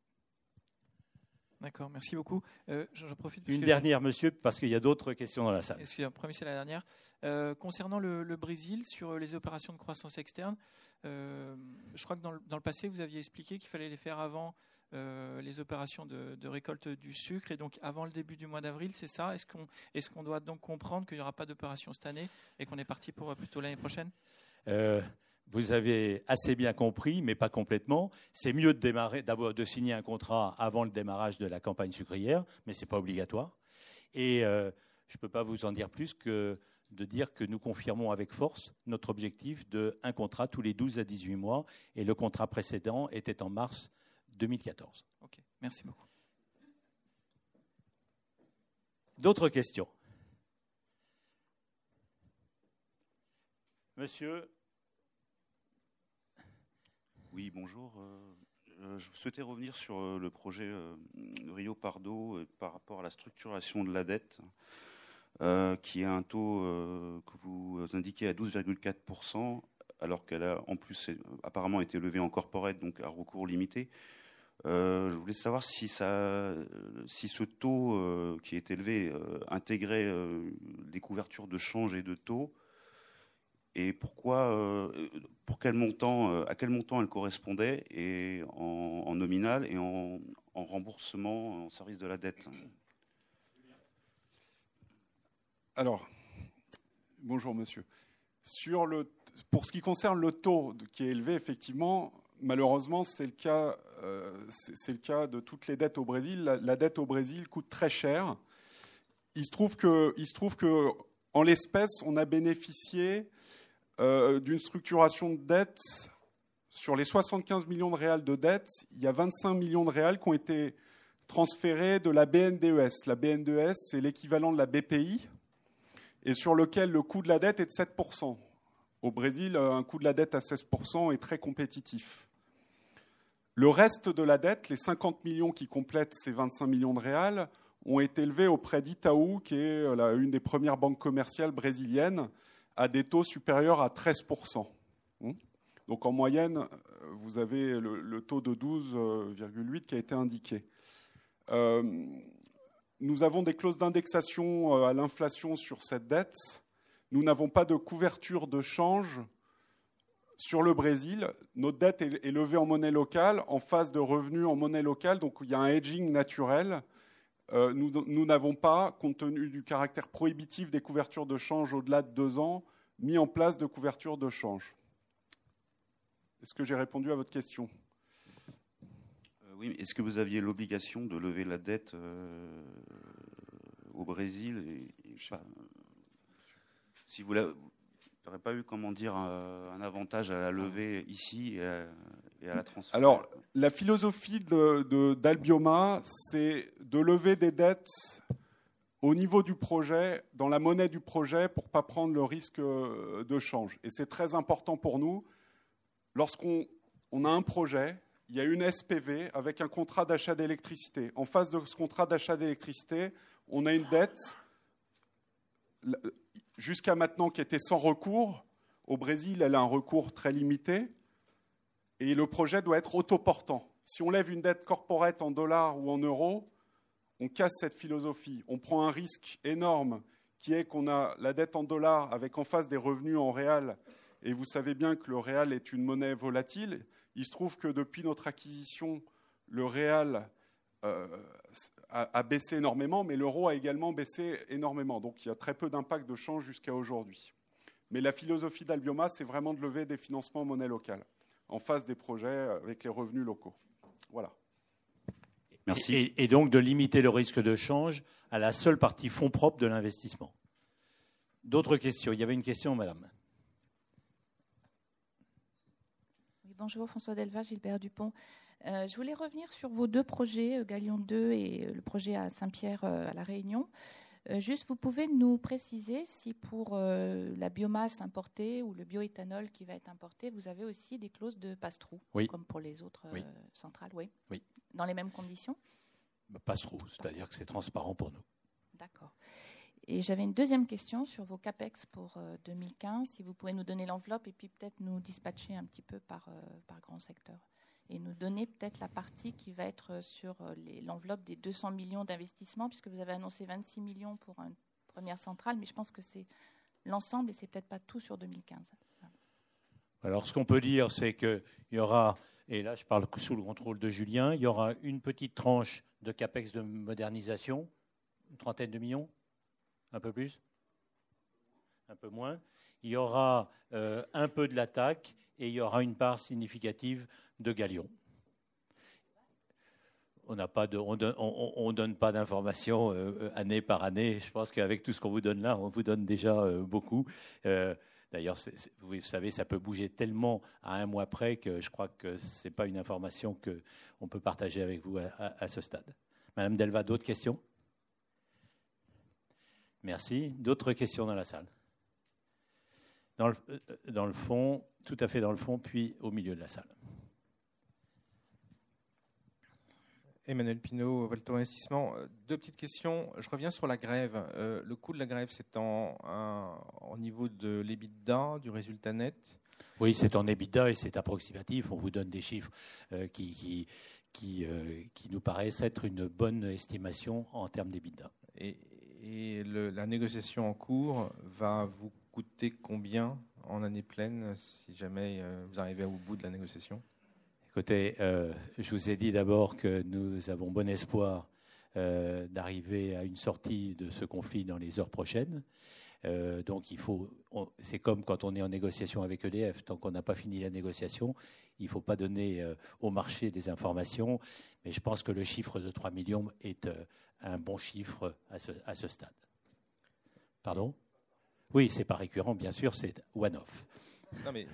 D'accord, merci beaucoup. Euh, j'en profite. Une dernière, monsieur, parce qu'il y a d'autres questions dans la salle. Excusez-moi, premier, c'est la dernière. Euh, concernant le, le Brésil, sur les opérations de croissance externe, euh, je crois que dans le, dans le passé, vous aviez expliqué qu'il fallait les faire avant euh, les opérations de, de récolte du sucre et donc avant le début du mois d'avril, c'est ça? Est-ce qu'on, est-ce qu'on doit donc comprendre qu'il n'y aura pas d'opération cette année et qu'on est parti pour plutôt l'année prochaine? euh... Vous avez assez bien compris, mais pas complètement. C'est mieux de, démarrer, d'abord de signer un contrat avant le démarrage de la campagne sucrière, mais ce n'est pas obligatoire. Et euh, je ne peux pas vous en dire plus que de dire que nous confirmons avec force notre objectif de un contrat tous les douze à dix-huit mois. Et le contrat précédent était en mars deux mille quatorze. Ok, merci beaucoup. D'autres questions? Monsieur? Oui, bonjour. Euh, Je souhaitais revenir sur le projet Rio Pardo par rapport à la structuration de la dette, euh, qui a un taux euh, que vous indiquez à douze virgule quatre pour cent, alors qu'elle a en plus apparemment été levée en corporate, donc à recours limité. Euh, je voulais savoir si, ça, si ce taux euh, qui est élevé euh, intégrait euh, des couvertures de change et de taux, et pourquoi, euh, pour quel montant, euh, à quel montant elle correspondait, et en, en nominal et en, en remboursement en service de la dette. Alors, bonjour monsieur. Sur le, pour ce qui concerne le taux qui est élevé, effectivement, malheureusement, c'est le cas, euh, c'est, c'est le cas de toutes les dettes au Brésil. La, la dette au Brésil coûte très cher. Il se trouve que, il se trouve que en l'espèce, on a bénéficié euh, d'une structuration de dette. Sur les soixante-quinze millions de réals de dette, il y a vingt-cinq millions de réals qui ont été transférés de la B N D E S. La B N D E S, c'est l'équivalent de la B P I, et sur lequel le coût de la dette est de sept pour cent. Au Brésil, un coût de la dette à seize pour cent est très compétitif. Le reste de la dette, les cinquante millions qui complètent ces vingt-cinq millions de réals, ont été élevés auprès d'Itaú, qui est la, une des premières banques commerciales brésiliennes, à des taux supérieurs à treize pour cent. Donc en moyenne, vous avez le, le taux de douze virgule huit qui a été indiqué. Euh, nous avons des clauses d'indexation à l'inflation sur cette dette. Nous n'avons pas de couverture de change sur le Brésil. Notre dette est levée en monnaie locale, en phase de revenus en monnaie locale, donc il y a un hedging naturel. Euh, nous, nous n'avons pas, compte tenu du caractère prohibitif des couvertures de change au-delà de deux ans, mis en place de couverture de change. Est-ce que j'ai répondu à votre question ? euh, Oui, est-ce que vous aviez l'obligation de lever la dette euh, au Brésil et, et pas, si vous n'aurez pas eu, comment dire, un, un avantage à la lever ici et à, et à la transférer? Alors, la philosophie de, de, d'Albioma, c'est de lever des dettes au niveau du projet, dans la monnaie du projet, pour ne pas prendre le risque de change. Et c'est très important pour nous. Lorsqu'on on a un projet, il y a une S P V avec un contrat d'achat d'électricité. En face de ce contrat d'achat d'électricité, on a une dette jusqu'à maintenant qui était sans recours. Au Brésil, elle a un recours très limité et le projet doit être autoportant. Si on lève une dette corporate en dollars ou en euros, on casse cette philosophie. On prend un risque énorme qui est qu'on a la dette en dollars avec en face des revenus en réal. Et vous savez bien que le réal est une monnaie volatile. Il se trouve que depuis notre acquisition, le réal euh, a, a baissé énormément, mais l'euro a également baissé énormément. Donc il y a très peu d'impact de change jusqu'à aujourd'hui. Mais la philosophie d'Albioma, c'est vraiment de lever des financements en monnaie locale, en face des projets avec les revenus locaux. Voilà. Merci. Et, et donc de limiter le risque de change à la seule partie fonds propres de l'investissement. D'autres questions? Il y avait une question, madame. Bonjour, François Delva, Gilbert Dupont. Euh, je voulais revenir sur vos deux projets, Galion deux et le projet à Saint-Pierre euh, à La Réunion. Euh, juste, vous pouvez nous préciser si pour euh, la biomasse importée ou le bioéthanol qui va être importé, vous avez aussi des clauses de passe-through, oui. comme pour les autres oui. euh, centrales, oui. Oui. Dans les mêmes conditions? Passe-through, c'est-à-dire que c'est transparent pour nous. D'accord. Et j'avais une deuxième question sur vos CAPEX pour euh, deux mille quinze. Si vous pouvez nous donner l'enveloppe et puis peut-être nous dispatcher un petit peu par, euh, par grand secteur. Et nous donner peut-être la partie qui va être sur euh, les, l'enveloppe des deux cents millions d'investissements, puisque vous avez annoncé vingt-six millions pour une première centrale, mais je pense que c'est l'ensemble et c'est peut-être pas tout sur deux mille quinze. Voilà. Alors ce qu'on peut dire, c'est qu'il y aura, et là je parle sous le contrôle de Julien, il y aura une petite tranche de CAPEX de modernisation, une trentaine de millions. Un peu plus? Un peu moins. Il y aura euh, un peu de l'attaque et il y aura une part significative de Galion. On n'a pas de, on donne, on, on donne pas d'informations euh, année par année. Je pense qu'avec tout ce qu'on vous donne là, on vous donne déjà euh, beaucoup. Euh, d'ailleurs, c'est, c'est, vous savez, ça peut bouger tellement à un mois près que je crois que c'est pas une information que on peut partager avec vous à, à, à ce stade. Madame Delva, d'autres questions? Merci. D'autres questions dans la salle? Dans le, dans le fond, tout à fait dans le fond, puis au milieu de la salle. Emmanuel Pinault, Valto Investissement. Deux petites questions. Je reviens sur la grève. Euh, le coût de la grève, c'est en, en, en niveau de l'EBITDA, du résultat net? Oui, c'est en EBITDA et c'est approximatif. On vous donne des chiffres euh, qui, qui, qui, euh, qui nous paraissent être une bonne estimation en termes d'EBITDA. Et, et le, la négociation en cours va vous coûter combien en année pleine si jamais euh, vous arrivez au bout de la négociation? Écoutez, euh, je vous ai dit d'abord que nous avons bon espoir euh, d'arriver à une sortie de ce conflit dans les heures prochaines. Euh, donc il faut, on, c'est comme quand on est en négociation avec E D F, tant qu'on n'a pas fini la négociation, il ne faut pas donner euh, au marché des informations. Mais je pense que le chiffre de trois millions est euh, un bon chiffre à ce, à ce stade. Pardon ? Oui, c'est pas récurrent, bien sûr, c'est one-off. Non mais...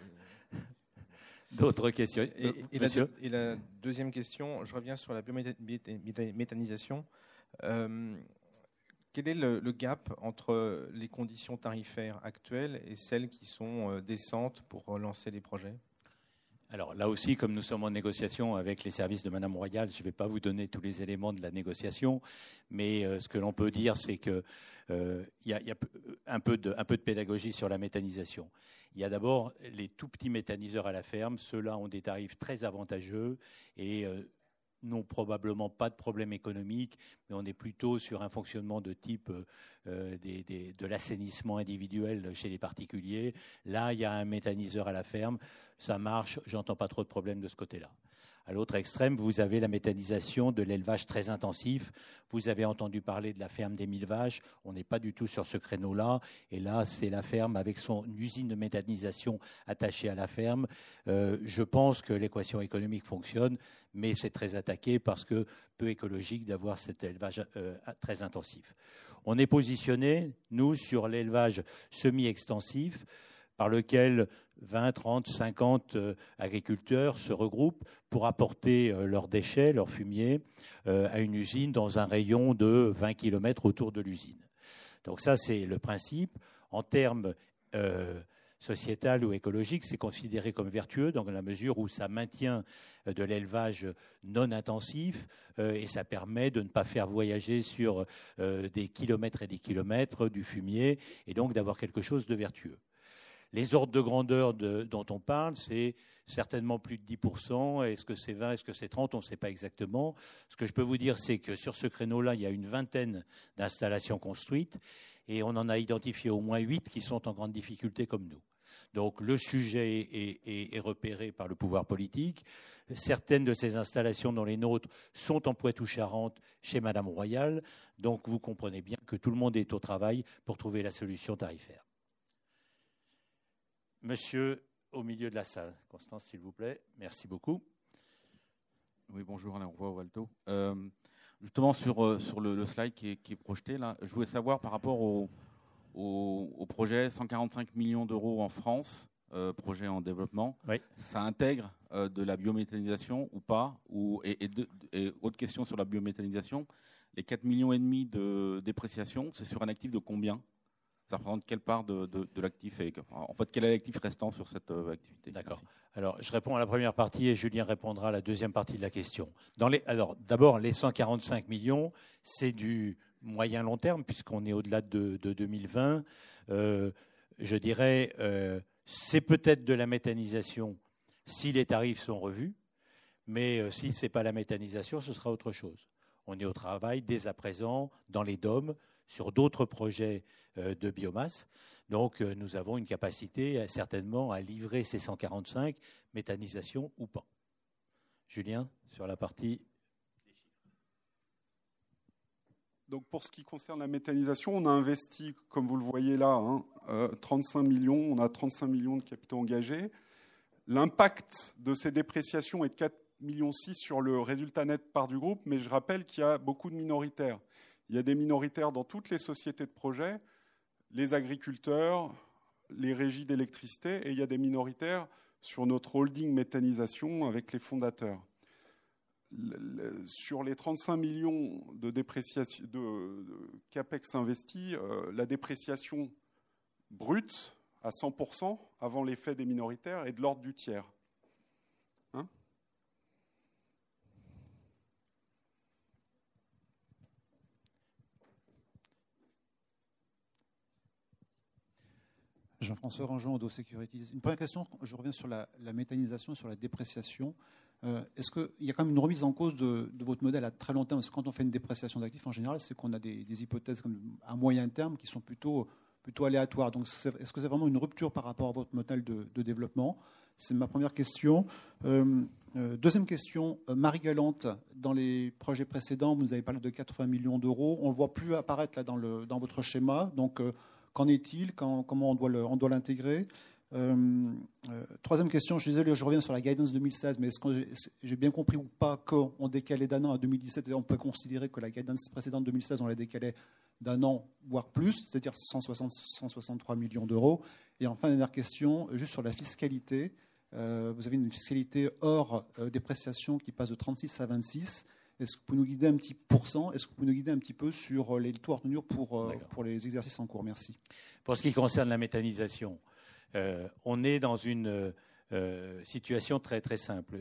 D'autres questions? Et, et, la, et la deuxième question, je reviens sur la biométhanisation. Euh, quel est le, le gap entre les conditions tarifaires actuelles et celles qui sont décentes pour lancer les projets? Alors là aussi, comme nous sommes en négociation avec les services de Madame Royal, je ne vais pas vous donner tous les éléments de la négociation, mais euh, ce que l'on peut dire, c'est qu'il euh, y, y a un peu, de, un peu de pédagogie sur la méthanisation. Il y a d'abord les tout petits méthaniseurs à la ferme. Ceux-là ont des tarifs très avantageux et euh, n'ont probablement pas de problème économique, mais on est plutôt sur un fonctionnement de type euh, des, des, de l'assainissement individuel chez les particuliers. Là, il y a un méthaniseur à la ferme, ça marche, j'entends pas trop de problèmes de ce côté-là. À l'autre extrême, vous avez la méthanisation de l'élevage très intensif. Vous avez entendu parler de la ferme des mille vaches. On n'est pas du tout sur ce créneau-là. Et là, c'est la ferme avec son usine de méthanisation attachée à la ferme. Euh, je pense que l'équation économique fonctionne, mais c'est très attaqué parce que peu écologique d'avoir cet élevage euh, très intensif. On est positionné, nous, sur l'élevage semi-extensif, par lequel vingt, trente, cinquante euh, agriculteurs se regroupent pour apporter euh, leurs déchets, leurs fumiers, euh, à une usine dans un rayon de vingt kilomètres autour de l'usine. Donc ça, c'est le principe. En termes euh, sociétal ou écologique, c'est considéré comme vertueux dans la mesure où ça maintient de l'élevage non intensif euh, et ça permet de ne pas faire voyager sur euh, des kilomètres et des kilomètres du fumier et donc d'avoir quelque chose de vertueux. Les ordres de grandeur de, dont on parle, c'est certainement plus de dix pour cent. Est-ce que c'est vingt, est-ce que c'est trente? On ne sait pas exactement. Ce que je peux vous dire, c'est que sur ce créneau-là, il y a une vingtaine d'installations construites et on en a identifié au moins huit qui sont en grande difficulté comme nous. Donc le sujet est, est, est repéré par le pouvoir politique. Certaines de ces installations, dont les nôtres, sont en Poitou-Charentes chez Madame Royal. Donc vous comprenez bien que tout le monde est au travail pour trouver la solution tarifaire. Monsieur, au milieu de la salle. Constance, s'il vous plaît. Merci beaucoup. Oui, bonjour, Alain Roy, Walto. Euh, justement, sur, euh, sur le, le slide qui est, qui est projeté, là, je voulais savoir par rapport au, au, au projet cent quarante-cinq millions d'euros en France, euh, projet en développement, oui. Ça intègre euh, de la biométhanisation ou pas ou, et, et, de, et autre question sur la biométhanisation, les quatre virgule cinq millions de dépréciation, c'est sur un actif de combien? Ça représente quelle part de, de, de l'actif et, en fait, quel est l'actif restant sur cette euh, activité? D'accord. Alors, je réponds à la première partie et Julien répondra à la deuxième partie de la question. Dans les, alors, d'abord, les cent quarante-cinq millions, c'est du moyen-long terme, puisqu'on est au-delà de, de deux mille vingt. Euh, je dirais, euh, c'est peut-être de la méthanisation si les tarifs sont revus, mais euh, si ce n'est pas la méthanisation, ce sera autre chose. On est au travail dès à présent dans les D O M sur d'autres projets euh, de biomasse. Donc euh, nous avons une capacité euh, certainement à livrer ces cent quarante-cinq, méthanisation ou pas. Julien, sur la partie des chiffres. Donc pour ce qui concerne la méthanisation, on a investi, comme vous le voyez là, hein, euh, trente-cinq millions, on a trente-cinq millions de capitaux engagés. L'impact de ces dépréciations est de quatre virgule six millions sur le résultat net part du groupe, mais je rappelle qu'il y a beaucoup de minoritaires. Il y a des minoritaires dans toutes les sociétés de projet, les agriculteurs, les régies d'électricité, et il y a des minoritaires sur notre holding méthanisation avec les fondateurs. Le, le, sur les trente-cinq millions de, dépréciation, de, de CAPEX investis, euh, la dépréciation brute à cent pour cent avant l'effet des minoritaires est de l'ordre du tiers. Hein ? Jean-François Rangeon, Odo Securities. Une première question, je reviens sur la, la méthanisation et sur la dépréciation. Euh, est-ce qu'il y a quand même une remise en cause de, de votre modèle à très long terme? Parce que quand on fait une dépréciation d'actifs, en général, c'est qu'on a des, des hypothèses comme à moyen terme qui sont plutôt, plutôt aléatoires. Donc, est-ce que c'est vraiment une rupture par rapport à votre modèle de, de développement? C'est ma première question. Euh, euh, deuxième question, euh, Marie-Galante, dans les projets précédents, vous nous avez parlé de quatre-vingts millions d'euros. On ne le voit plus apparaître là, dans, le, dans votre schéma. Donc, euh, qu'en est-il? Quand, comment on doit, le, on doit l'intégrer? euh, euh, Troisième question, je suis désolé, je reviens sur la guidance deux mille seize, mais est-ce que j'ai, j'ai bien compris ou pas qu'on décalait d'un an à deux mille dix-sept? On peut considérer que la guidance précédente deux mille seize, on la décalait d'un an, voire plus, c'est-à-dire cent soixante, cent soixante-trois millions d'euros. Et enfin, dernière question, juste sur la fiscalité. Euh, vous avez une fiscalité hors euh, dépréciation qui passe de trente-six à vingt-six. Est-ce que vous pouvez nous guider un petit pourcent? Est-ce que vous pouvez nous guider un petit peu sur les taux à retenir pour, euh, pour les exercices en cours? Merci. Pour ce qui concerne la méthanisation, euh, on est dans une euh, situation très, très simple.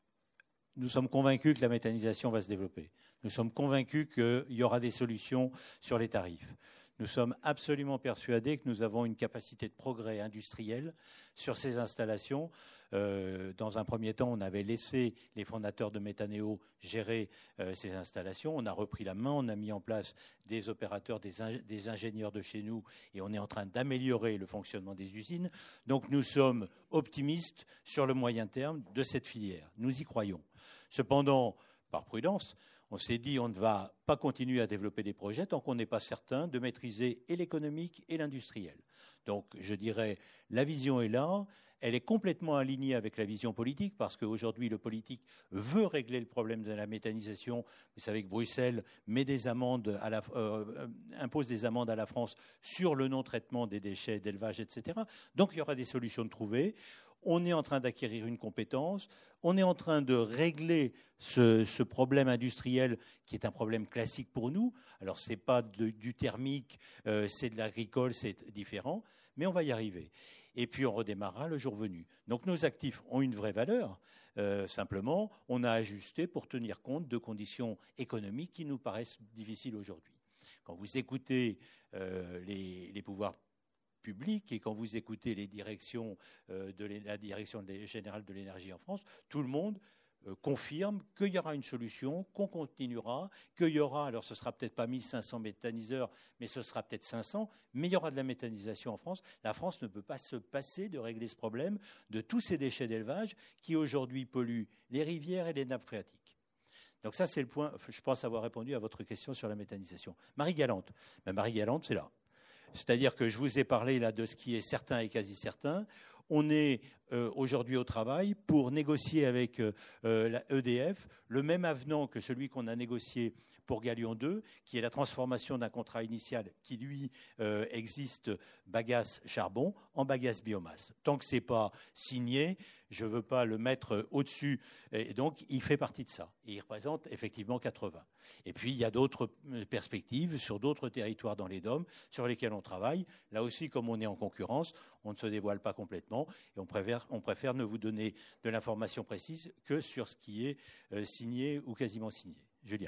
Nous sommes convaincus que la méthanisation va se développer. Nous sommes convaincus qu'il y aura des solutions sur les tarifs. Nous sommes absolument persuadés que nous avons une capacité de progrès industriel sur ces installations. Euh, dans un premier temps, on avait laissé les fondateurs de Méthanéo gérer euh, ces installations. On a repris la main, on a mis en place des opérateurs, des, ing- des ingénieurs de chez nous, et on est en train d'améliorer le fonctionnement des usines. Donc nous sommes optimistes sur le moyen terme de cette filière. Nous y croyons. Cependant, par prudence, on s'est dit on ne va pas continuer à développer des projets tant qu'on n'est pas certain de maîtriser et l'économique et l'industriel. Donc je dirais la vision est là, elle est complètement alignée avec la vision politique parce qu'aujourd'hui le politique veut régler le problème de la méthanisation. Vous savez que Bruxelles met des amendes à la, euh, impose des amendes à la France sur le non-traitement des déchets d'élevage, et cetera. Donc il y aura des solutions de trouver. On est en train d'acquérir une compétence, on est en train de régler ce, ce problème industriel qui est un problème classique pour nous. Alors, ce n'est pas de, du thermique, euh, c'est de l'agricole, c'est différent, mais on va y arriver. Et puis, on redémarrera le jour venu. Donc, nos actifs ont une vraie valeur. Euh, simplement, on a ajusté pour tenir compte de conditions économiques qui nous paraissent difficiles aujourd'hui. Quand vous écoutez euh, les, les pouvoirs public et quand vous écoutez les directions euh, de la direction générale de l'énergie en France, tout le monde euh, confirme qu'il y aura une solution, qu'on continuera, qu'il y aura, alors ce sera peut-être pas mille cinq cents méthaniseurs, mais ce sera peut-être cinq cents, mais il y aura de la méthanisation en France. La France ne peut pas se passer de régler ce problème de tous ces déchets d'élevage qui aujourd'hui polluent les rivières et les nappes phréatiques. Donc ça, c'est le point, je pense avoir répondu à votre question sur la méthanisation. Marie-Galante, ben Marie-Galante, c'est là. C'est-à-dire que je vous ai parlé là de ce qui est certain et quasi certain. On est euh, aujourd'hui au travail pour négocier avec euh, la E D F le même avenant que celui qu'on a négocié pour Galion deux, qui est la transformation d'un contrat initial qui, lui, euh, existe bagasse-charbon en bagasse-biomasse. Tant que ce n'est pas signé, je ne veux pas le mettre au-dessus. Et donc, il fait partie de ça. Et il représente effectivement quatre-vingts. Et puis, il y a d'autres perspectives sur d'autres territoires dans les D O M sur lesquels on travaille. Là aussi, comme on est en concurrence, on ne se dévoile pas complètement et on préfère, on préfère ne vous donner de l'information précise que sur ce qui est euh, signé ou quasiment signé. Julien.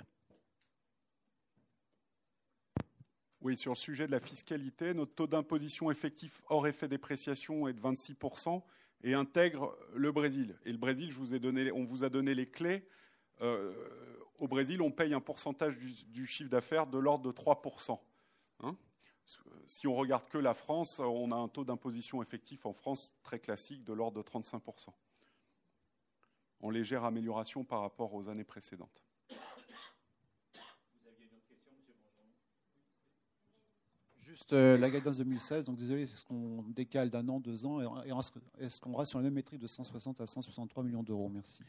Oui, sur le sujet de la fiscalité, notre taux d'imposition effectif hors effet dépréciation est de vingt-six pour cent et intègre le Brésil. Et le Brésil, je vous ai donné, on vous a donné les clés. Euh, au Brésil, on paye un pourcentage du, du chiffre d'affaires de l'ordre de trois pour cent. Hein ? Si on regarde que la France, on a un taux d'imposition effectif en France très classique de l'ordre de trente-cinq pour cent. En légère amélioration par rapport aux années précédentes. Juste euh, la guidance deux mille seize, donc désolé, est-ce qu'on décale d'un an, deux ans, et est-ce qu'on reste sur la même métrique de cent soixante à cent soixante-trois millions d'euros? Merci.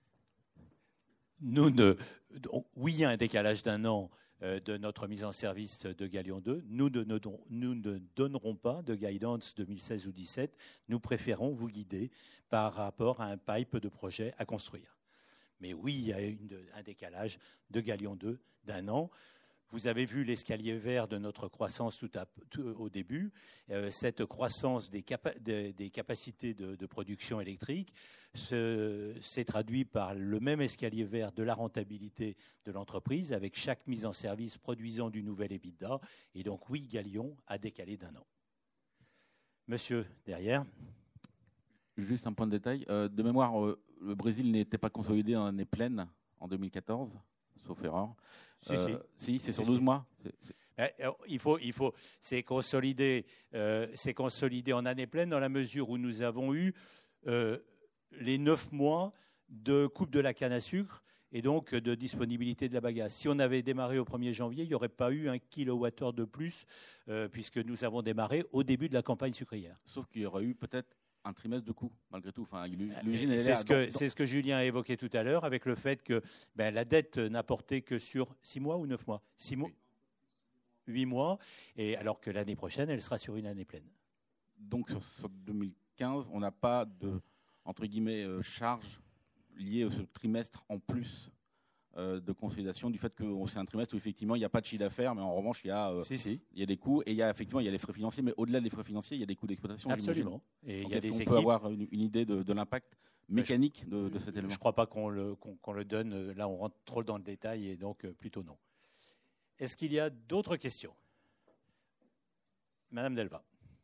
Nous ne, oui, il y a un décalage d'un an euh, de notre mise en service de Galion deux. Nous ne, ne, nous ne donnerons pas de guidance deux mille seize ou deux mille dix-sept. Nous préférons vous guider par rapport à un pipe de projet à construire. Mais oui, il y a une, un décalage de Galion deux d'un an. Vous avez vu l'escalier vert de notre croissance tout, à, tout au début. Euh, cette croissance des, capa- de, des capacités de, de production électrique se, s'est traduite par le même escalier vert de la rentabilité de l'entreprise, avec chaque mise en service produisant du nouvel EBITDA. Et donc oui, Galion a décalé d'un an. Monsieur, derrière. Juste un point de détail. Euh, de mémoire, euh, le Brésil n'était pas consolidé en année pleine en deux mille quatorze, sauf erreur. Si, euh, si. c'est sur si, douze si. mois. C'est, c'est... Il faut, il faut, c'est consolidé, euh, c'est consolidé en année pleine dans la mesure où nous avons eu euh, les neuf mois de coupe de la canne à sucre et donc de disponibilité de la bagasse. Si on avait démarré au premier janvier, il n'y aurait pas eu un kilowattheure de plus euh, puisque nous avons démarré au début de la campagne sucrière. Sauf qu'il y aurait eu peut-être un trimestre de coût, malgré tout. Enfin, l'usine est c'est, là, ce que, dans... c'est ce que Julien a évoqué tout à l'heure avec le fait que ben, la dette n'a porté que sur six mois ou neuf mois six mois. huit mois, et alors que l'année prochaine, elle sera sur une année pleine. Donc sur, sur deux mille quinze, on n'a pas de, entre guillemets, euh, charge liée à ce trimestre en plus euh, de consolidation, du fait que c'est un trimestre où effectivement il n'y a pas de chiffre d'affaires, mais en revanche il y a, euh, si, si. il y a des coûts, et il y a effectivement il y a les frais financiers, mais au-delà des frais financiers, il y a des coûts d'exploitation. Absolument. Et donc, il y a des on équipes... peut avoir une, une idée de, de l'impact mécanique je, de, de cet élément? Je ne crois pas qu'on le, qu'on, qu'on le donne, là on rentre trop dans le détail, et donc plutôt non. Est-ce qu'il y a d'autres questions? Madame Delva.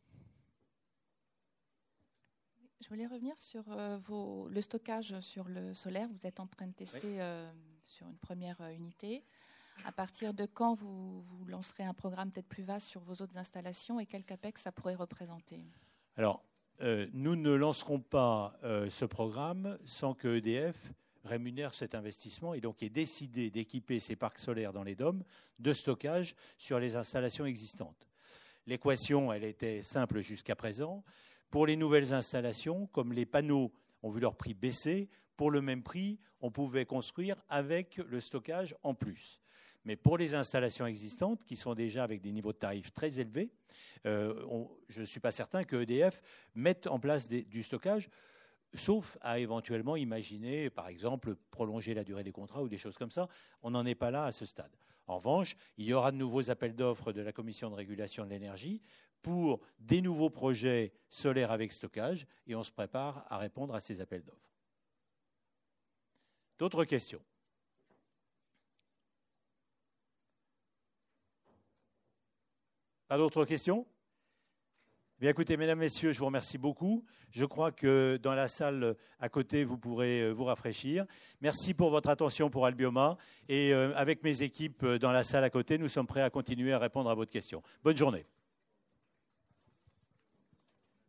Je voulais revenir sur euh, vos, le stockage sur le solaire. Vous êtes en train de tester oui. euh, sur une première euh, unité. À partir de quand vous, vous lancerez un programme peut-être plus vaste sur vos autres installations et quel capex ça pourrait représenter? Alors, euh, nous ne lancerons pas euh, ce programme sans que E D F rémunère cet investissement et donc ait décidé d'équiper ses parcs solaires dans les D O M de stockage sur les installations existantes. L'équation, elle était simple jusqu'à présent. Pour les nouvelles installations, comme les panneaux ont vu leur prix baisser, pour le même prix, on pouvait construire avec le stockage en plus. Mais pour les installations existantes, qui sont déjà avec des niveaux de tarifs très élevés, euh, on, je ne suis pas certain que E D F mette en place des, du stockage, sauf à éventuellement imaginer, par exemple, prolonger la durée des contrats ou des choses comme ça. On n'en est pas là à ce stade. En revanche, il y aura de nouveaux appels d'offres de la Commission de régulation de l'énergie pour des nouveaux projets solaires avec stockage et on se prépare à répondre à ces appels d'offres. D'autres questions? Pas d'autres questions? Bien, écoutez, mesdames, messieurs, je vous remercie beaucoup. Je crois que dans la salle à côté, vous pourrez vous rafraîchir. Merci pour votre attention pour Albioma. Et avec mes équipes dans la salle à côté, nous sommes prêts à continuer à répondre à votre question. Bonne journée.